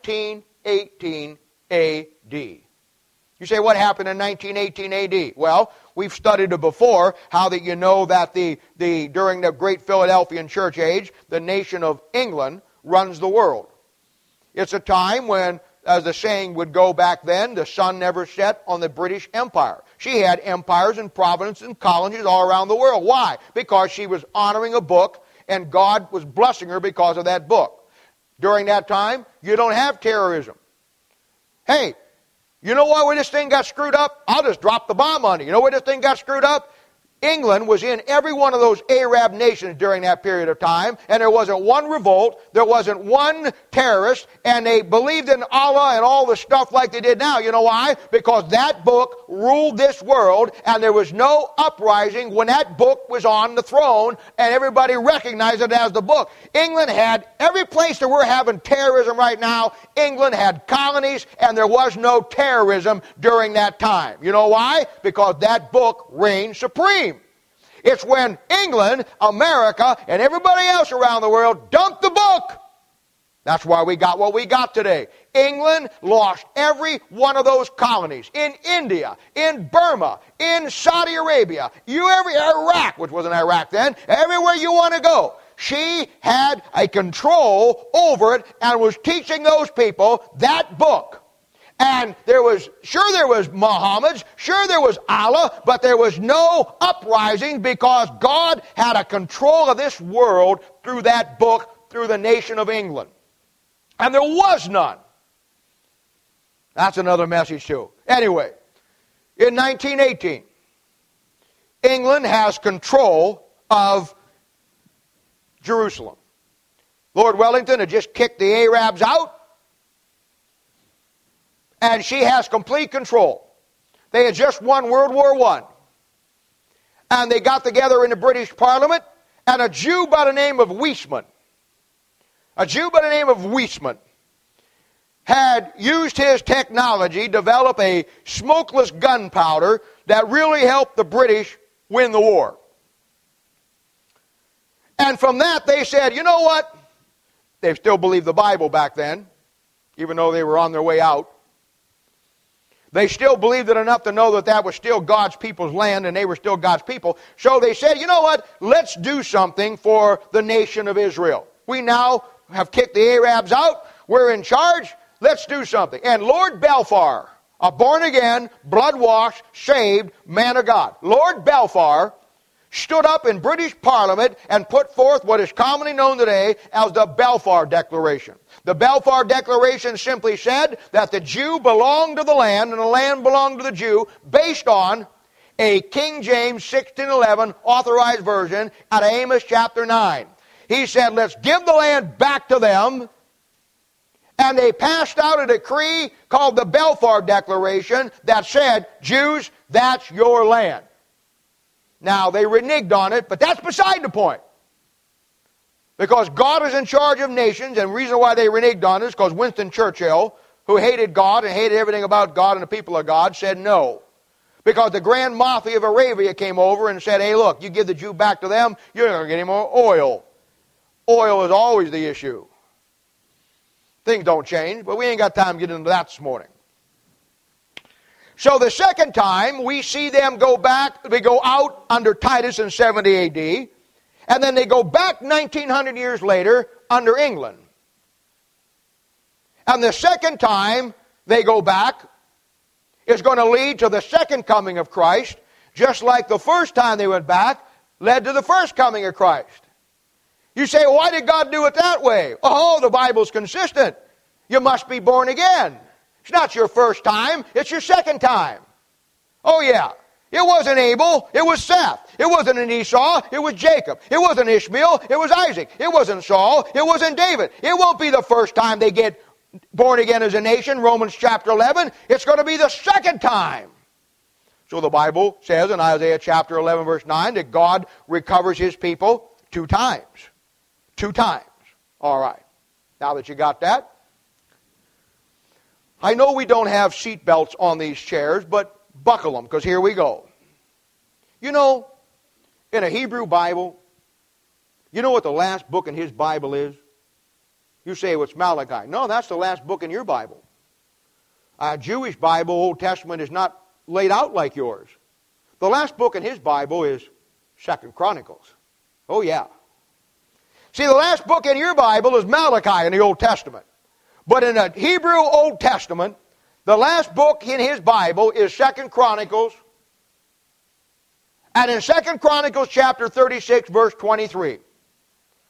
1918 A.D. You say, what happened in 1918 A.D.? Well, we've studied it before, how that you know that during the Great Philadelphian Church Age, the nation of England runs the world. It's a time when, as the saying would go back then, the sun never set on the British Empire. She had empires and provinces and colonies all around the world. Why? Because she was honoring a book and God was blessing her because of that book. During that time, you don't have terrorism. Hey, you know why when this thing got screwed up? I'll just drop the bomb on you. You know where this thing got screwed up? England was in every one of those Arab nations during that period of time, and there wasn't one revolt, there wasn't one terrorist, and they believed in Allah and all the stuff like they did now. You know why? Because that book ruled this world, and there was no uprising when that book was on the throne, and everybody recognized it as the book. England had, every place that we're having terrorism right now, England had colonies, and there was no terrorism during that time. You know why? Because that book reigned supreme. It's when England, America, and everybody else around the world dumped the book. That's why we got what we got today. England lost every one of those colonies. In India, in Burma, in Saudi Arabia, Iraq, which wasn't Iraq then, everywhere you want to go. She had a control over it and was teaching those people that book. And there was Muhammad, sure there was Allah, but there was no uprising because God had a control of this world through that book, through the nation of England. And there was none. That's another message too. Anyway, in 1918, England has control of Jerusalem. Lord Wellington had just kicked the Arabs out, and she has complete control. They had just won World War I. And they got together in the British Parliament, and a Jew by the name of Weizmann, had used his technology, develop a smokeless gunpowder that really helped the British win the war. And from that they said, you know what? They still believed the Bible back then, even though they were on their way out. They still believed it enough to know that that was still God's people's land and they were still God's people. So they said, you know what? Let's do something for the nation of Israel. We now have kicked the Arabs out. We're in charge. Let's do something. And Lord Balfour, a born-again, blood-washed, saved man of God, Lord Balfour stood up in British Parliament and put forth what is commonly known today as the Balfour Declaration. The Balfour Declaration simply said that the Jew belonged to the land and the land belonged to the Jew based on a King James 1611 authorized version out of Amos chapter 9. He said, let's give the land back to them. And they passed out a decree called the Balfour Declaration that said, Jews, that's your land. Now, they reneged on it, but that's beside the point. Because God is in charge of nations, and the reason why they reneged on it is because Winston Churchill, who hated God and hated everything about God and the people of God, said no. Because the Grand Mafia of Arabia came over and said, hey, look, you give the Jew back to them, you're not going to get any more oil. Oil is always the issue. Things don't change, but we ain't got time to get into that this morning. So the second time, we see them go back, they go out under Titus in 70 A.D., and then they go back 1900 years later under England. And the second time they go back is going to lead to the second coming of Christ, just like the first time they went back led to the first coming of Christ. You say, why did God do it that way? Oh, the Bible's consistent. You must be born again. It's not your first time, it's your second time. Oh yeah, it wasn't Abel, it was Seth. It wasn't an Esau, it was Jacob. It wasn't Ishmael, it was Isaac. It wasn't Saul, it wasn't David. It won't be the first time they get born again as a nation, Romans chapter 11. It's going to be the second time. So the Bible says in Isaiah chapter 11 verse 9 that God recovers His people 2 times. 2 times. All right. Now that you got that, I know we don't have seat belts on these chairs, but buckle them, because here we go. You know, in a Hebrew Bible, you know what the last book in his Bible is? You say, well, it's Malachi. No, that's the last book in your Bible. A Jewish Bible, Old Testament, is not laid out like yours. The last book in his Bible is 2 Chronicles. Oh, yeah. See, the last book in your Bible is Malachi in the Old Testament. But in the Hebrew Old Testament, the last book in his Bible is 2 Chronicles. And in 2 Chronicles chapter 36, verse 23,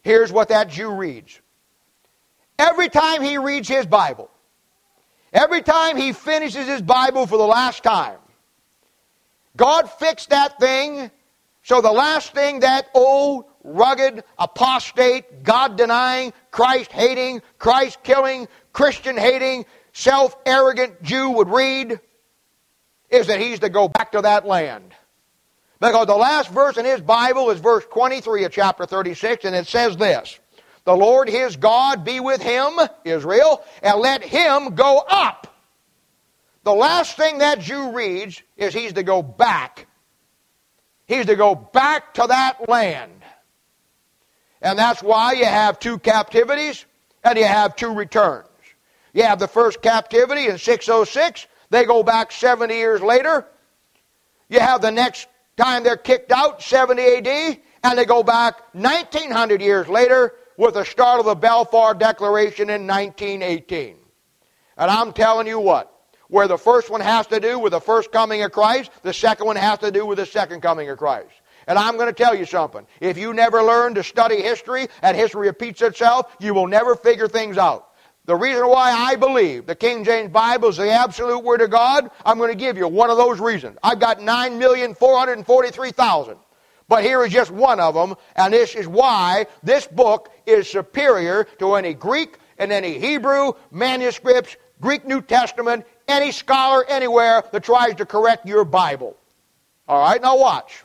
Here's what that Jew reads. Every time he reads his Bible, every time he finishes his Bible for the last time, God fixed that thing so the last thing that old, rugged, apostate, God-denying, Christ-hating, Christ-killing, Christian-hating, self-arrogant Jew would read is that he's to go back to that land. Because the last verse in his Bible is verse 23 of chapter 36, and it says this, the Lord his God be with him, Israel, and let him go up. The last thing that Jew reads is he's to go back. He's to go back to that land. And that's why you have two captivities and you have two returns. You have the first captivity in 606. They go back 70 years later. You have the next time they're kicked out, 70 AD, and they go back 1900 years later with the start of the Balfour Declaration in 1918. And I'm telling you what, where the first one has to do with the first coming of Christ, the second one has to do with the second coming of Christ. And I'm going to tell you something. If you never learn to study history and history repeats itself, you will never figure things out. The reason why I believe the King James Bible is the absolute Word of God, I'm going to give you one of those reasons. I've got 9,443,000. But here is just one of them, and this is why this book is superior to any Greek and any Hebrew manuscripts, Greek New Testament, any scholar anywhere that tries to correct your Bible. All right, now watch.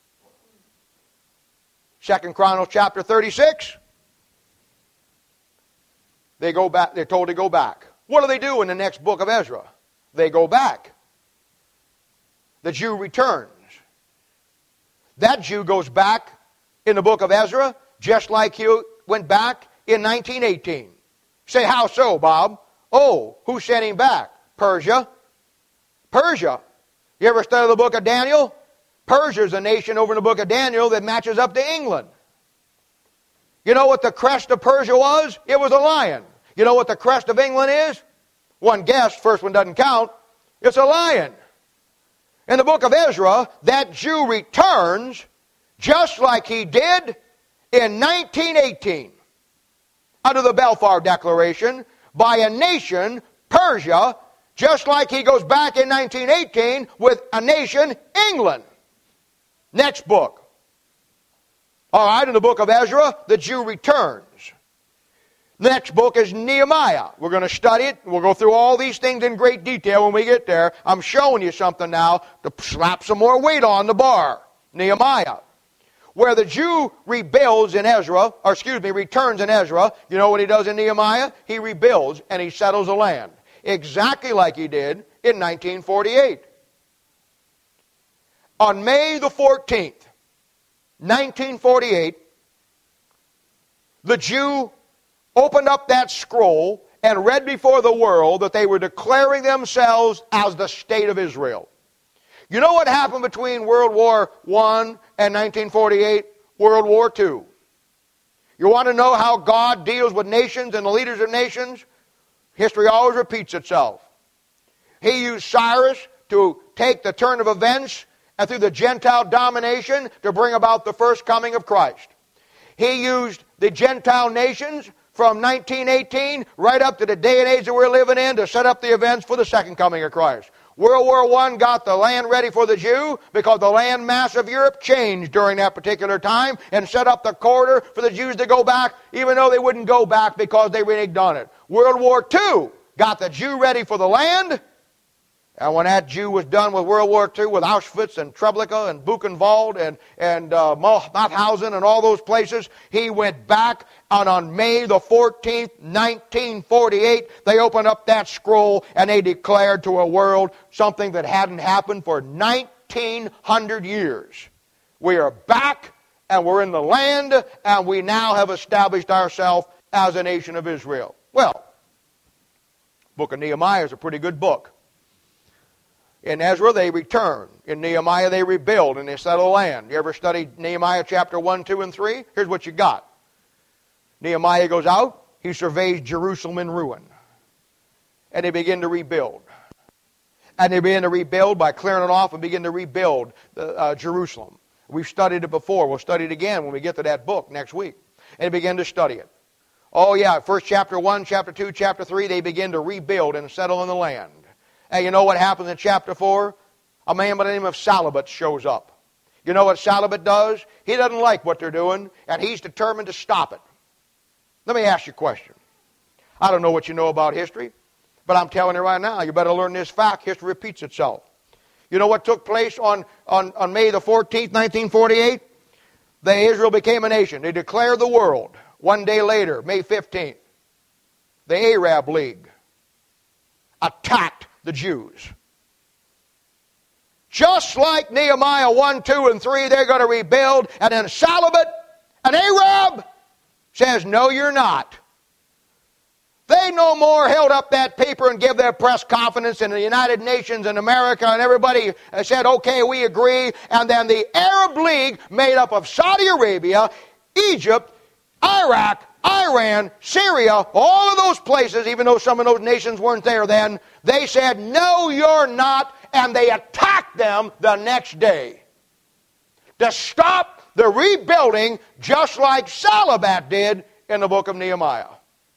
2 Chronicles chapter 36. They go back. They're told to go back. What do they do in the next book of Ezra? They go back. The Jew returns. That Jew goes back in the book of Ezra just like he went back in 1918. Say, how so, Bob? Oh, who sent him back? Persia. Persia. You ever study the book of Daniel? Persia is a nation over in the book of Daniel that matches up to England. You know what the crest of Persia was? It was a lion. You know what the crest of England is? One guess, first one doesn't count. It's a lion. In the book of Ezra, that Jew returns just like he did in 1918 under the Balfour Declaration by a nation, Persia, just like he goes back in 1918 with a nation, England. Next book. All right, in the book of Ezra, the Jew returns. The next book is Nehemiah. We're going to study it. We'll go through all these things in great detail when we get there. I'm showing you something now to slap some more weight on the bar. Nehemiah. Where the Jew rebuilds in Ezra, returns in Ezra, you know what he does in Nehemiah? He rebuilds and he settles the land. Exactly like he did in 1948. On May the 14th, 1948, the Jew opened up that scroll and read before the world that they were declaring themselves as the state of Israel. You know what happened between World War I and 1948? World War II. You want to know how God deals with nations and the leaders of nations? History always repeats itself. He used Cyrus to take the turn of events and through the Gentile domination to bring about the first coming of Christ. He used the Gentile nations from 1918 right up to the day and age that we're living in to set up the events for the second coming of Christ. World War I got the land ready for the Jew because the land mass of Europe changed during that particular time and set up the corridor for the Jews to go back, even though they wouldn't go back because they reneged on it. World War II got the Jew ready for the land, and when that Jew was done with World War II, with Auschwitz and Treblinka and Buchenwald and Mauthausen and all those places, he went back, and on May the 14th, 1948, they opened up that scroll and they declared to a world something that hadn't happened for 1900 years. We are back, and we're in the land, and we now have established ourselves as a nation of Israel. Well, book of Nehemiah is a pretty good book. In Ezra, they return. In Nehemiah, they rebuild and they settle land. You ever studied Nehemiah chapter 1, 2, and 3? Here's what you got. Nehemiah goes out. He surveys Jerusalem in ruin. And they begin to rebuild. And they begin to rebuild by clearing it off and begin to rebuild Jerusalem. We've studied it before. We'll study it again when we get to that book next week. and they began to study it. Oh yeah, first chapter 1, chapter 2, chapter 3, they begin to rebuild and settle in the land. And you know what happens in chapter 4? A man by the name of Salabot shows up. You know what Salabot does? He doesn't like what they're doing, and he's determined to stop it. Let me ask you a question. I don't know what you know about history, but I'm telling you right now, you better learn this fact. History repeats itself. You know what took place on May the 14th, 1948? Israel became a nation. They declared the world. One day later, May 15th, the Arab League attacked the Jews. Just like Nehemiah 1, 2, and 3, they're going to rebuild. And then Salabot, an Arab, says, no, you're not. They no more held up that paper and give their press confidence in the United Nations and America, and everybody said, okay, we agree. And then the Arab League, made up of Saudi Arabia, Egypt, Iraq, Iran, Syria, all of those places, even though some of those nations weren't there then, they said, no, you're not, and they attacked them the next day to stop the rebuilding, just like Salabot did in the book of Nehemiah.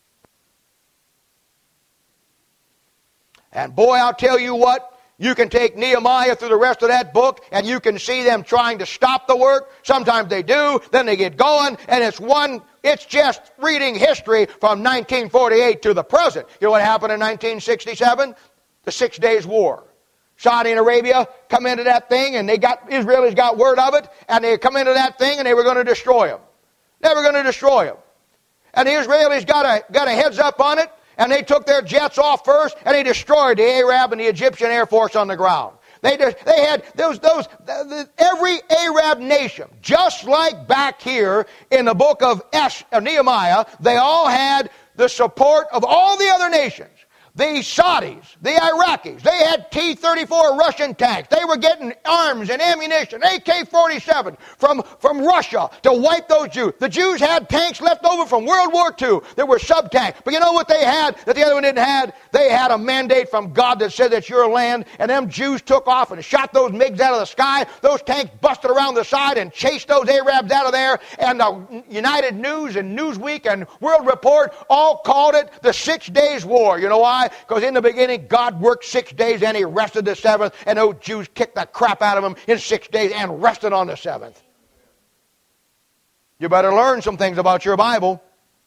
And boy, I'll tell you what, you can take Nehemiah through the rest of that book, and you can see them trying to stop the work. Sometimes they do, then they get going, and it's just reading history from 1948 to the present. You know what happened in 1967? The 6 Days War. Saudi Arabia come into that thing, and Israelis got word of it, and they come into that thing, and they were going to destroy them. They were going to destroy them. And the Israelis got a heads up on it, and they took their jets off first, and they destroyed the Arab and the Egyptian Air Force on the ground. They had every Arab nation, just like back here in the book of Nehemiah, they all had the support of all the other nations. The Saudis, the Iraqis, they had T-34 Russian tanks. They were getting arms and ammunition, AK-47 from Russia to wipe those Jews. The Jews had tanks left over from World War II that were sub-tanks. But you know what they had that the other one didn't have? They had a mandate from God that said that's your land, and them Jews took off and shot those MiGs out of the sky. Those tanks busted around the side and chased those Arabs out of there, and the United News and Newsweek and World Report all called it the 6 Days War. You know why? Because in the beginning, God worked 6 days and He rested the seventh, and those Jews kicked the crap out of Him in 6 days and rested on the seventh. You better learn some things about your Bible.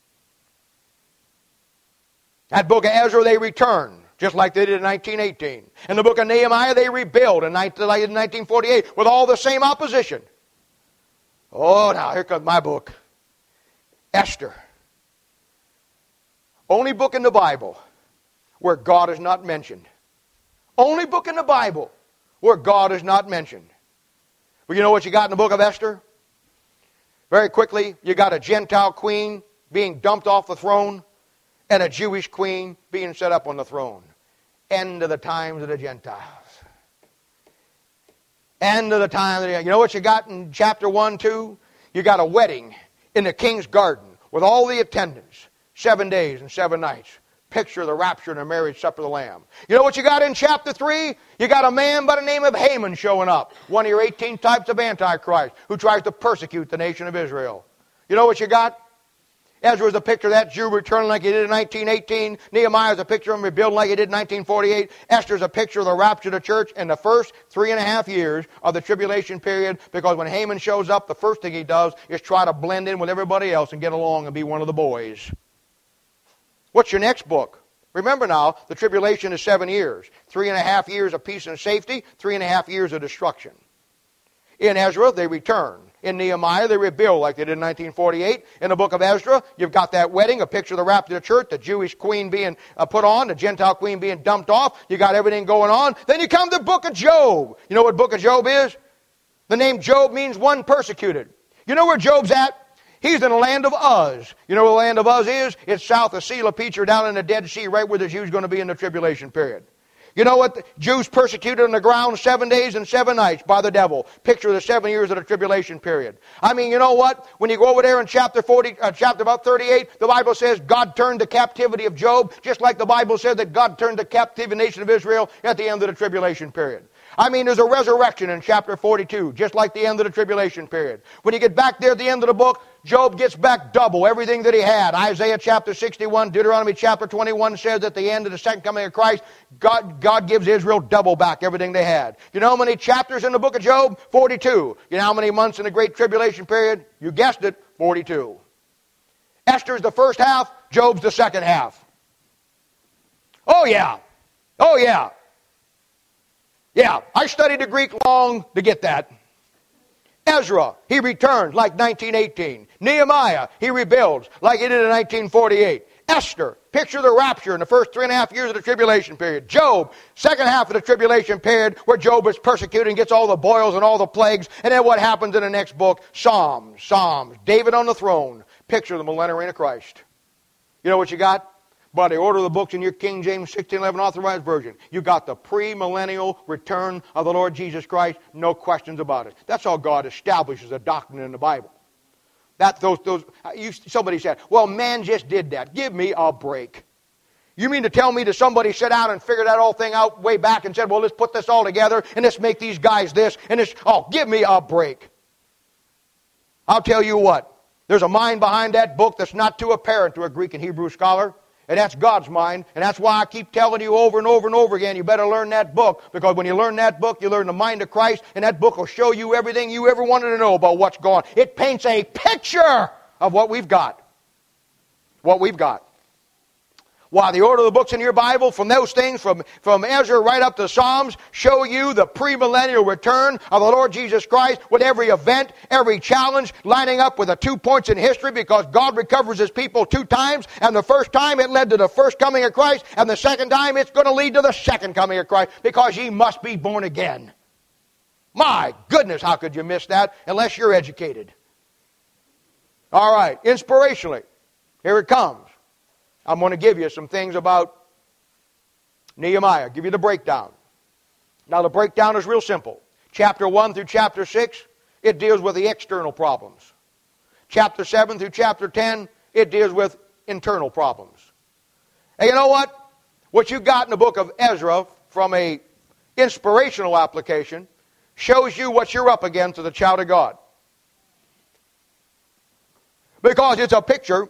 That book of Ezra, they returned, just like they did in 1918. In the book of Nehemiah, they rebuilt in 1948 with all the same opposition. Oh, now here comes my book, Esther. Only book in the Bible where God is not mentioned. Only book in the Bible where God is not mentioned. But you know what you got in the book of Esther? Very quickly, you got a Gentile queen being dumped off the throne and a Jewish queen being set up on the throne. End of the times of the Gentiles. End of the time. You know what you got in chapter 1, 2? You got a wedding in the king's garden with all the attendants. 7 days and 7 nights. Picture of the rapture and the marriage supper of the Lamb. You know what you got in chapter 3? You got a man by the name of Haman showing up. One of your 18 types of Antichrist who tries to persecute the nation of Israel. You know what you got? Ezra is a picture of that Jew returning like he did in 1918. Nehemiah is a picture of him rebuilding like he did in 1948. Esther is a picture of the rapture of the church in the first 3.5 years of the tribulation period, because when Haman shows up, the first thing he does is try to blend in with everybody else and get along and be one of the boys. What's your next book? Remember now, the tribulation is 7 years. 3.5 years of peace and safety, 3.5 years of destruction. In Ezra, they return. In Nehemiah, they rebuild like they did in 1948. In the book of Ezra, you've got that wedding, a picture of the rapture of the church, the Jewish queen being put on, the Gentile queen being dumped off. You got everything going on. Then you come to the book of Job. You know what book of Job is? The name Job means one persecuted. You know where Job's at? He's in the land of Uz. You know where the land of Uz is? It's south of Sela Petra, down in the Dead Sea, right where the Jews are going to be in the tribulation period. You know what? The Jews persecuted on the ground 7 days and 7 nights by the devil. Picture of the 7 years of the tribulation period. I mean, you know what? When you go over there in chapter about 38, the Bible says God turned the captivity of Job, just like the Bible said that God turned the captive nation of Israel at the end of the tribulation period. I mean, there's a resurrection in chapter 42, just like the end of the tribulation period. When you get back there at the end of the book, Job gets back double everything that he had. Isaiah chapter 61, Deuteronomy chapter 21 says at the end of the second coming of Christ, God gives Israel double back everything they had. You know how many chapters in the book of Job? 42. You know how many months in the Great Tribulation period? You guessed it, 42. Esther's the first half, Job's the second half. Oh yeah. Oh yeah. Yeah, I studied the Greek long to get that. Ezra, he returns like 1918. Nehemiah, he rebuilds like he did in 1948. Esther, picture the rapture in the first 3.5 years of the tribulation period. Job, second half of the tribulation period where Job is persecuted and gets all the boils and all the plagues. And then what happens in the next book? Psalms. David on the throne. Picture the millennial reign of Christ. You know what you got? By the order of the books in your King James 1611 Authorized Version, you got the pre-millennial return of the Lord Jesus Christ, no questions about it. That's how God establishes a doctrine in the Bible. Somebody said, well, man just did that. Give me a break. You mean to tell me that somebody sat down and figured that whole thing out way back and said, well, let's put this all together and let's make these guys this and this. Oh, give me a break. I'll tell you what. There's a mind behind that book that's not too apparent to a Greek and Hebrew scholar. And that's God's mind. And that's why I keep telling you over and over and over again, you better learn that book. Because when you learn that book, you learn the mind of Christ. And that book will show you everything you ever wanted to know about what's going on. It paints a picture of what we've got. What we've got. Why, the order of the books in your Bible, from those things, from Ezra right up to Psalms, show you the premillennial return of the Lord Jesus Christ with every event, every challenge, lining up with the 2 points in history because God recovers His people 2 times. And the first time it led to the first coming of Christ, and the second time it's going to lead to the second coming of Christ because ye must be born again. My goodness, how could you miss that unless you're educated? All right, inspirationally, here it comes. I'm going to give you some things about Nehemiah. Give you the breakdown. Now the breakdown is real simple. Chapter 1 through chapter 6, it deals with the external problems. Chapter 7 through chapter 10, it deals with internal problems. And you know what? What you got in the book of Ezra from a inspirational application shows you what you're up against as a child of God. Because it's a picture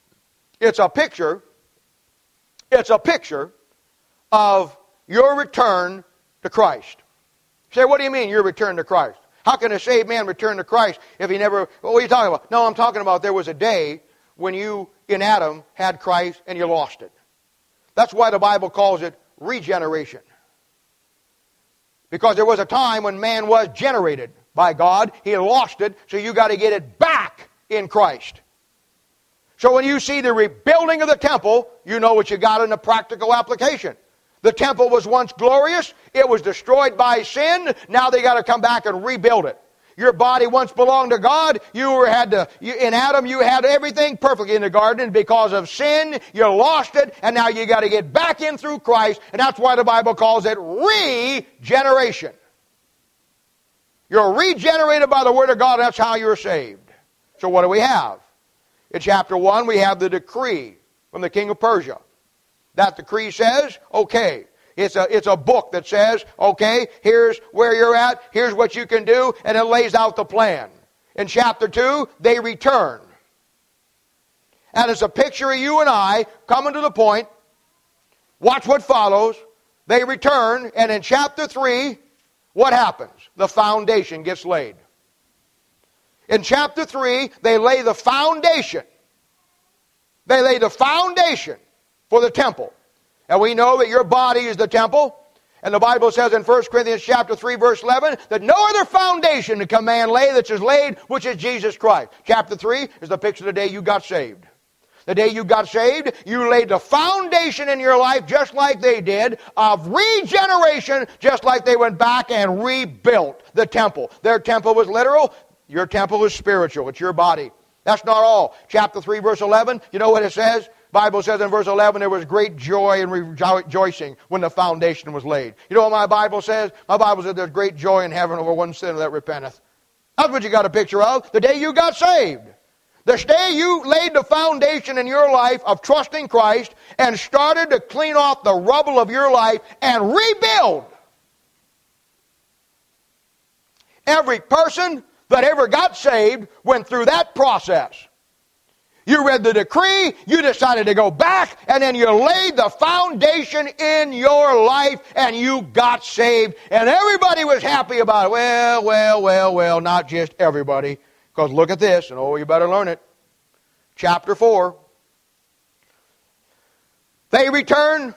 of your return to Christ. You say, what do you mean your return to Christ? How can a saved man return to Christ if he never... What are you talking about? No, I'm talking about there was a day when you, in Adam, had Christ and you lost it. That's why the Bible calls it regeneration. Because there was a time when man was generated by God. He lost it, so you got to get it back in Christ. So when you see the rebuilding of the temple, you know what you got in the practical application. The temple was once glorious. It was destroyed by sin. Now they got to come back and rebuild it. Your body once belonged to God. In Adam, you had everything perfectly in the garden. Because of sin, you lost it, and now you got to get back in through Christ, and that's why the Bible calls it regeneration. You're regenerated by the Word of God. That's how you're saved. So what do we have? In chapter 1, we have the decree from the king of Persia. That decree says, okay, it's a book that says, okay, here's where you're at, here's what you can do, and it lays out the plan. In chapter 2, they return. And it's a picture of you and I coming to the point. Watch what follows. They return, and in chapter 3, what happens? The foundation gets laid. In chapter 3, they lay the foundation. They lay the foundation for the temple. And we know that your body is the temple. And the Bible says in 1 Corinthians chapter 3, verse 11, that no other foundation can man lay that is laid, which is Jesus Christ. Chapter 3 is the picture of the day you got saved. The day you got saved, you laid the foundation in your life just like they did, of regeneration, just like they went back and rebuilt the temple. Their temple was literal. Your temple is spiritual. It's your body. That's not all. Chapter 3, verse 11, you know what it says? Bible says in verse 11, there was great joy and rejoicing when the foundation was laid. You know what my Bible says? My Bible says there's great joy in heaven over one sinner that repenteth. That's what you got a picture of. The day you got saved. The day you laid the foundation in your life of trusting Christ and started to clean off the rubble of your life and rebuild. Every person that ever got saved went through that process. You read the decree, you decided to go back, and then you laid the foundation in your life, and you got saved, and everybody was happy about it. Well, not just everybody, because look at this, and oh, you better learn it. Chapter 4. They return.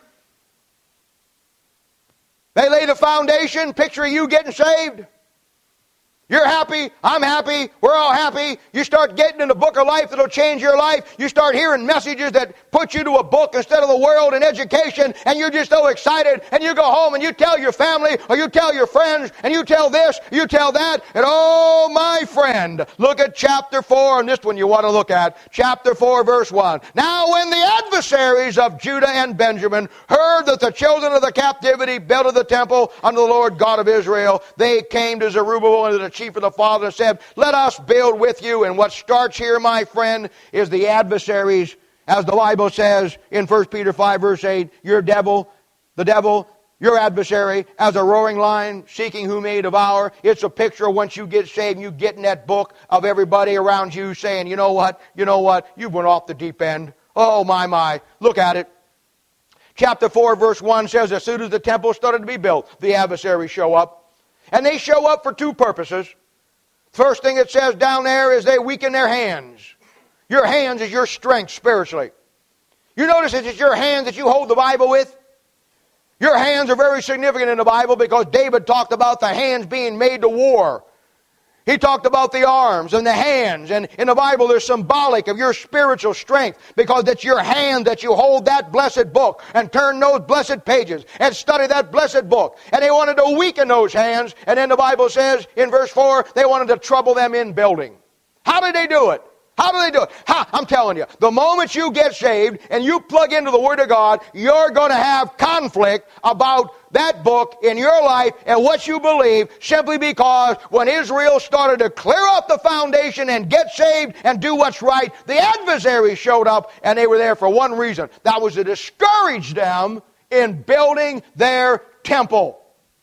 They lay the foundation, picture of you getting saved. You're happy, I'm happy, we're all happy. You start getting in the book of life that'll change your life. You start hearing messages that put you to a book instead of the world and education, and you're just so excited, and you go home and you tell your family, or you tell your friends, and you tell this, you tell that, and oh, my friend, look at chapter 4, and this one you want to look at. Chapter 4, verse 1. Now when the adversaries of Judah and Benjamin heard that the children of the captivity built the temple unto the Lord God of Israel, they came to Zerubbabel and to the chief of the father and said, let us build with you. And what starts here, my friend, is the adversaries. As the Bible says in 1 Peter 5 verse 8, the devil, your adversary, as a roaring lion, seeking whom may devour. It's a picture of once you get saved, you get in that book of everybody around you saying, you know what, you went off the deep end. Oh, my, look at it. Chapter 4 verse 1 says, as soon as the temple started to be built, the adversaries show up. And they show up for two purposes. First thing it says down there is they weaken their hands. Your hands is your strength spiritually. You notice it's your hands that you hold the Bible with? Your hands are very significant in the Bible because David talked about the hands being made to war. He talked about the arms and the hands, and in the Bible they're symbolic of your spiritual strength because it's your hand that you hold that blessed book and turn those blessed pages and study that blessed book. And they wanted to weaken those hands, and then the Bible says in verse 4, they wanted to trouble them in building. How did they do it? I'm telling you, the moment you get saved and you plug into the Word of God, you're going to have conflict about that book in your life and what you believe, simply because when Israel started to clear out the foundation and get saved and do what's right, the adversaries showed up, and they were there for one reason. That was to discourage them in building their temple.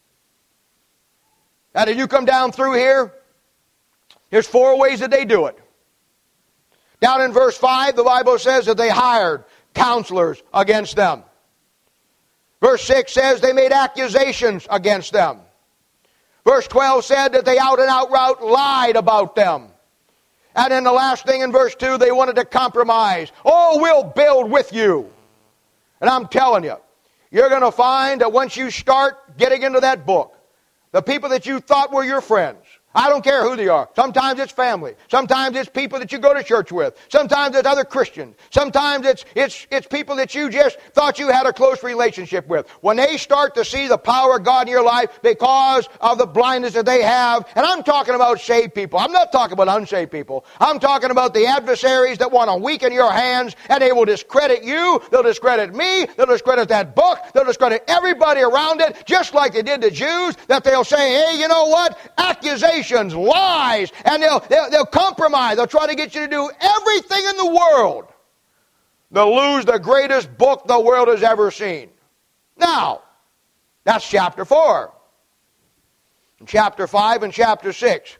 Now, did you come down through here? There's 4 ways that they do it. Down in verse 5, the Bible says that they hired counselors against them. Verse 6 says they made accusations against them. Verse 12 said that they out and out lied about them. And then the last thing in verse 2, they wanted to compromise. Oh, we'll build with you. And I'm telling you, you're going to find that once you start getting into that book, the people that you thought were your friends, I don't care who they are. Sometimes it's family. Sometimes it's people that you go to church with. Sometimes it's other Christians. Sometimes it's people that you just thought you had a close relationship with. When they start to see the power of God in your life because of the blindness that they have, and I'm talking about saved people. I'm not talking about unsaved people. I'm talking about the adversaries that want to weaken your hands, and they will discredit you. They'll discredit me. They'll discredit that book. They'll discredit everybody around it, just like they did the Jews, that they'll say, hey, you know what? Accusations, lies, and they'll compromise. They'll try to get you to do everything in the world. They'll lose the greatest book the world has ever seen. Now, that's chapter 4. In chapter 5 and chapter 6,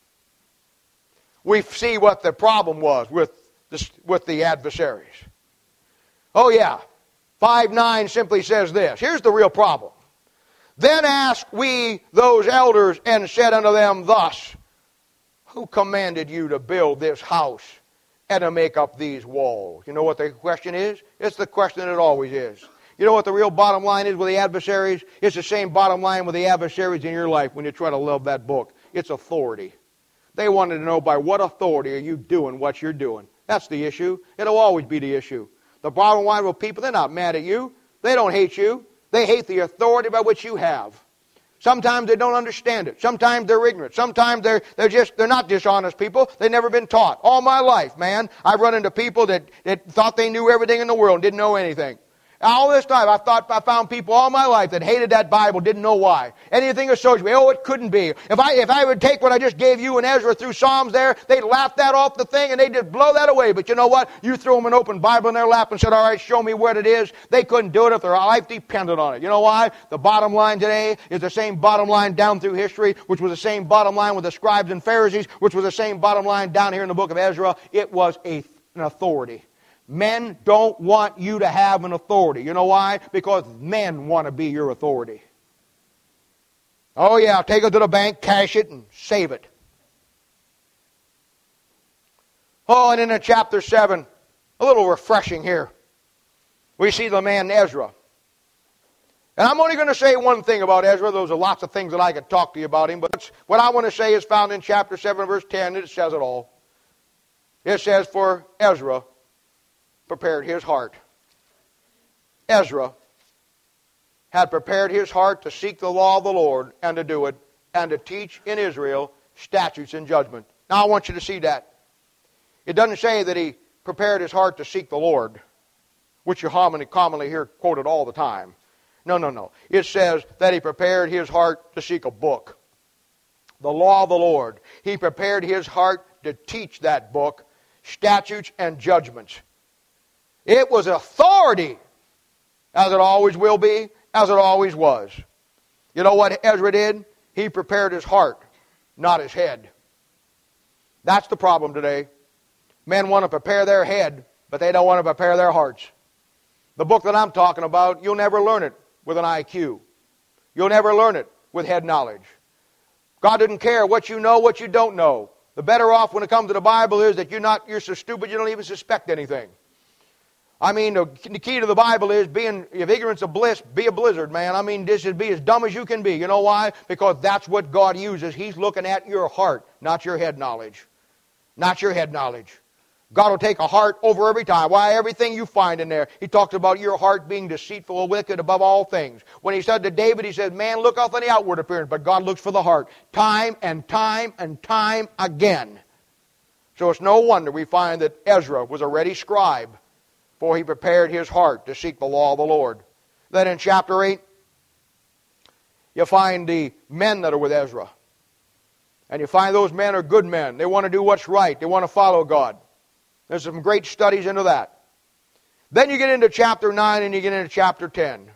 we see what the problem was with the adversaries. Oh yeah, 5:9 simply says this. Here's the real problem. Then asked we those elders and said unto them thus, who commanded you to build this house and to make up these walls? You know what the question is? It's the question that it always is. You know what the real bottom line is with the adversaries? It's the same bottom line with the adversaries in your life when you try to love that book. It's authority. They wanted to know by what authority are you doing what you're doing. That's the issue. It'll always be the issue. The bottom line with people, they're not mad at you. They don't hate you. They hate the authority by which you have. Sometimes they don't understand it. Sometimes they're ignorant. Sometimes they're not dishonest people. They've never been taught. All my life, man, I've run into people that thought they knew everything in the world and didn't know anything. All this time, I found people all my life that hated that Bible, didn't know why. Anything associated with, it couldn't be. If I would take what I just gave you and Ezra through Psalms there, they'd laugh that off the thing and they'd just blow that away. But you know what? You threw them an open Bible in their lap and said, all right, show me what it is. They couldn't do it if their life depended on it. You know why? The bottom line today is the same bottom line down through history, which was the same bottom line with the scribes and Pharisees, which was the same bottom line down here in the book of Ezra. It was an authority. Men don't want you to have an authority. You know why? Because men want to be your authority. Oh yeah, take it to the bank, cash it, and save it. Oh, and in chapter 7, a little refreshing here. We see the man Ezra. And I'm only going to say one thing about Ezra. Those are lots of things that I could talk to you about him. But what I want to say is found in chapter 7, verse 10. It says it all. It says, for Ezra prepared his heart. Ezra had prepared his heart to seek the law of the Lord and to do it, and to teach in Israel statutes and judgment. Now I want you to see that. It doesn't say that he prepared his heart to seek the Lord, which you commonly hear quoted all the time. No. It says that he prepared his heart to seek a book. The law of the Lord. He prepared his heart to teach that book, statutes and judgments. It was authority, as it always will be, as it always was. You know what Ezra did? He prepared his heart, not his head. That's the problem today. Men want to prepare their head, but they don't want to prepare their hearts. The book that I'm talking about, you'll never learn it with an IQ. You'll never learn it with head knowledge. God didn't care what you know, what you don't know. The better off when it comes to the Bible is that you're so stupid you don't even suspect anything. I mean, the key to the Bible is if ignorance of bliss, be a blizzard, man. I mean, this is be as dumb as you can be. You know why? Because that's what God uses. He's looking at your heart, not your head knowledge. Not your head knowledge. God will take a heart over every time. Why? Everything you find in there. He talks about your heart being deceitful and wicked above all things. When he said to David, he said, man, look off on the outward appearance, but God looks for the heart. Time and time and time again. So it's no wonder we find that Ezra was a ready scribe, for he prepared his heart to seek the law of the Lord. Then in chapter 8, you find the men that are with Ezra. And you find those men are good men. They want to do what's right. They want to follow God. There's some great studies into that. Then you get into chapter 9 and you get into chapter 10.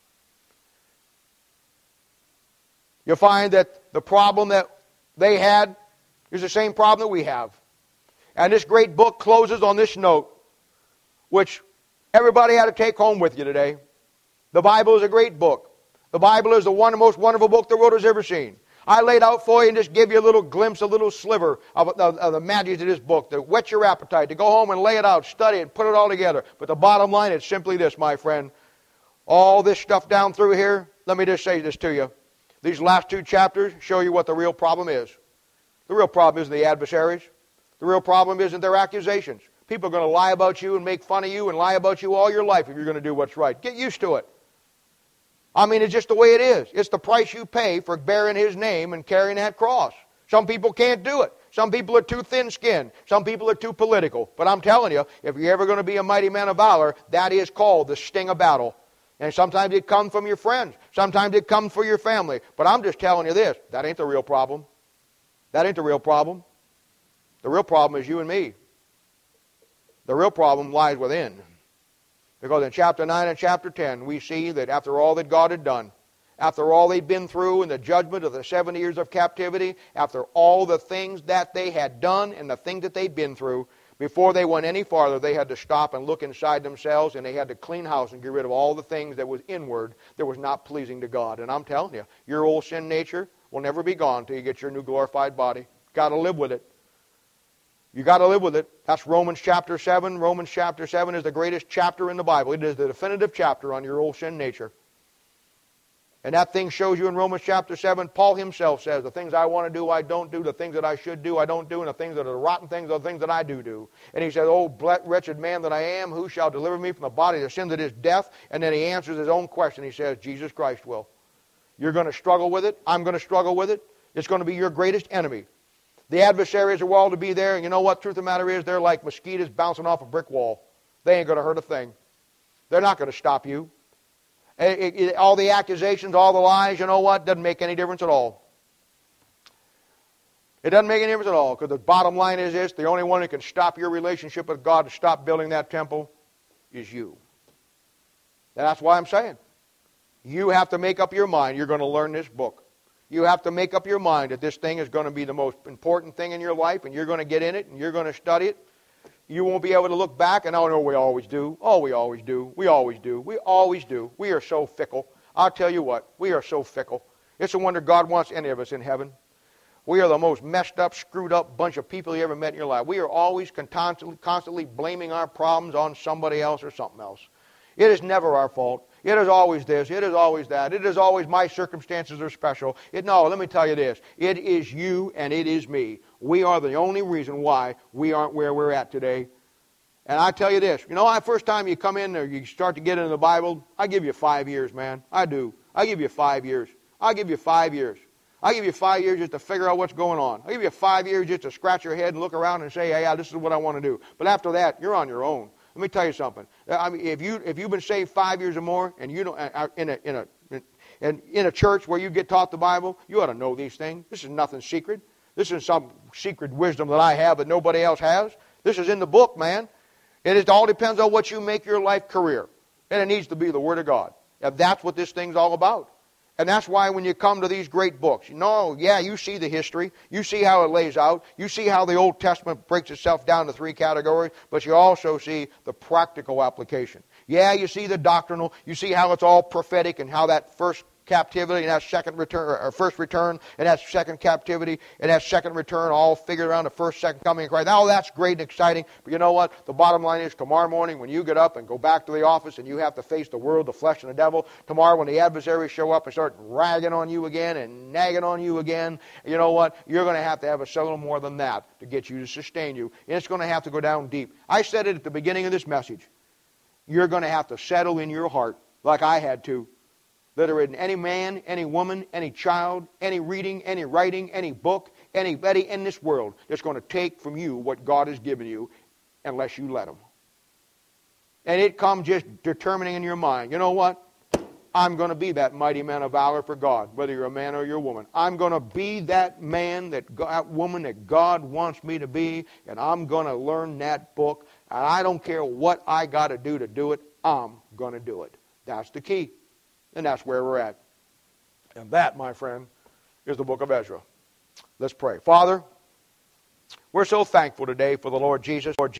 You'll find that the problem that they had is the same problem that we have. And this great book closes on this note, which everybody had to take home with you today. The Bible is a great book. The Bible is the most wonderful book the world has ever seen. I laid out for you and just give you a little glimpse, a little sliver of the magic of this book to whet your appetite, to go home and lay it out, study it, put it all together. But the bottom line is simply this, my friend. All this stuff down through here, let me just say this to you. These last 2 chapters show you what the real problem is. The real problem isn't the adversaries. The real problem isn't their accusations. People are going to lie about you and make fun of you and lie about you all your life if you're going to do what's right. Get used to it. I mean, it's just the way it is. It's the price you pay for bearing His name and carrying that cross. Some people can't do it. Some people are too thin-skinned. Some people are too political. But I'm telling you, if you're ever going to be a mighty man of valor, that is called the sting of battle. And sometimes it comes from your friends. Sometimes it comes for your family. But I'm just telling you this, that ain't the real problem. That ain't the real problem. The real problem is you and me. The real problem lies within. Because in chapter 9 and chapter 10, we see that after all that God had done, after all they'd been through in the judgment of the 70 years of captivity, after all the things that they had done and the things that they'd been through, before they went any farther, they had to stop and look inside themselves, and they had to clean house and get rid of all the things that was inward that was not pleasing to God. And I'm telling you, your old sin nature will never be gone until you get your new glorified body. Got to live with it. You got to live with it. That's Romans chapter 7. Romans chapter 7 is the greatest chapter in the Bible. It is the definitive chapter on your old sin nature. And that thing shows you in Romans chapter 7, Paul himself says, the things I want to do, I don't do. The things that I should do, I don't do. And the things that are the rotten things are the things that I do. And he says, oh, wretched man that I am, who shall deliver me from the body of the sin that is death? And then he answers his own question. He says, Jesus Christ will. You're going to struggle with it. I'm going to struggle with it. It's going to be your greatest enemy. The adversaries are all to be there. And you know what? Truth of the matter is, they're like mosquitoes bouncing off a brick wall. They ain't going to hurt a thing. They're not going to stop you. All the accusations, all the lies, you know what? Doesn't make any difference at all. It doesn't make any difference at all, because the bottom line is this: the only one who can stop your relationship with God to stop building that temple is you. And that's why I'm saying, you have to make up your mind you're going to learn this book. You have to make up your mind that this thing is going to be the most important thing in your life, and you're going to get in it, and you're going to study it. You won't be able to look back and, oh, no, we always do. Oh, we always do. We always do. We always do. We are so fickle. I'll tell you what, we are so fickle. It's a wonder God wants any of us in heaven. We are the most messed up, screwed up bunch of people you ever met in your life. We are always constantly blaming our problems on somebody else or something else. It is never our fault. It is always this. It is always that. It is always my circumstances are special. No, let me tell you this. It is you and it is me. We are the only reason why we aren't where we're at today. And I tell you this. You know, the first time you come in or you start to get into the Bible, I give you 5 years, man. I do. I give you 5 years. I give you 5 years. I give you 5 years just to figure out what's going on. I give you 5 years just to scratch your head and look around and say, yeah, this is what I want to do. But after that, you're on your own. Let me tell you something. I mean, if you've been saved 5 years or more, and you don't in a church where you get taught the Bible, you ought to know these things. This is nothing secret. This is some secret wisdom that I have that nobody else has. This is in the book, man. And it all depends on what you make your life career, and it needs to be the Word of God. And that's what this thing's all about. And that's why when you come to these great books, you see the history. You see how it lays out. You see how the Old Testament breaks itself down to 3 categories, but you also see the practical application. Yeah, you see the doctrinal. You see how it's all prophetic and how that first captivity and that second return, or first return and that second captivity and that second return all figured around the first, second coming of Christ. Now that's great and exciting, but you know what? The bottom line is tomorrow morning when you get up and go back to the office and you have to face the world, the flesh, and the devil, tomorrow when the adversaries show up and start ragging on you again and nagging on you again, you know what? You're going to have a little more than that to get you to sustain you, and it's going to have to go down deep. I said it at the beginning of this message. You're going to have to settle in your heart, like I had to, that are in any man, any woman, any child, any reading, any writing, any book, anybody in this world that's going to take from you what God has given you unless you let them. And it comes just determining in your mind, you know what? I'm going to be that mighty man of valor for God, whether you're a man or you're a woman. I'm going to be that man, that woman that God wants me to be, and I'm going to learn that book, and I don't care what I got to do it, I'm going to do it. That's the key. And that's where we're at. And that, my friend, is the book of Ezra. Let's pray. Father, we're so thankful today for the Lord Jesus.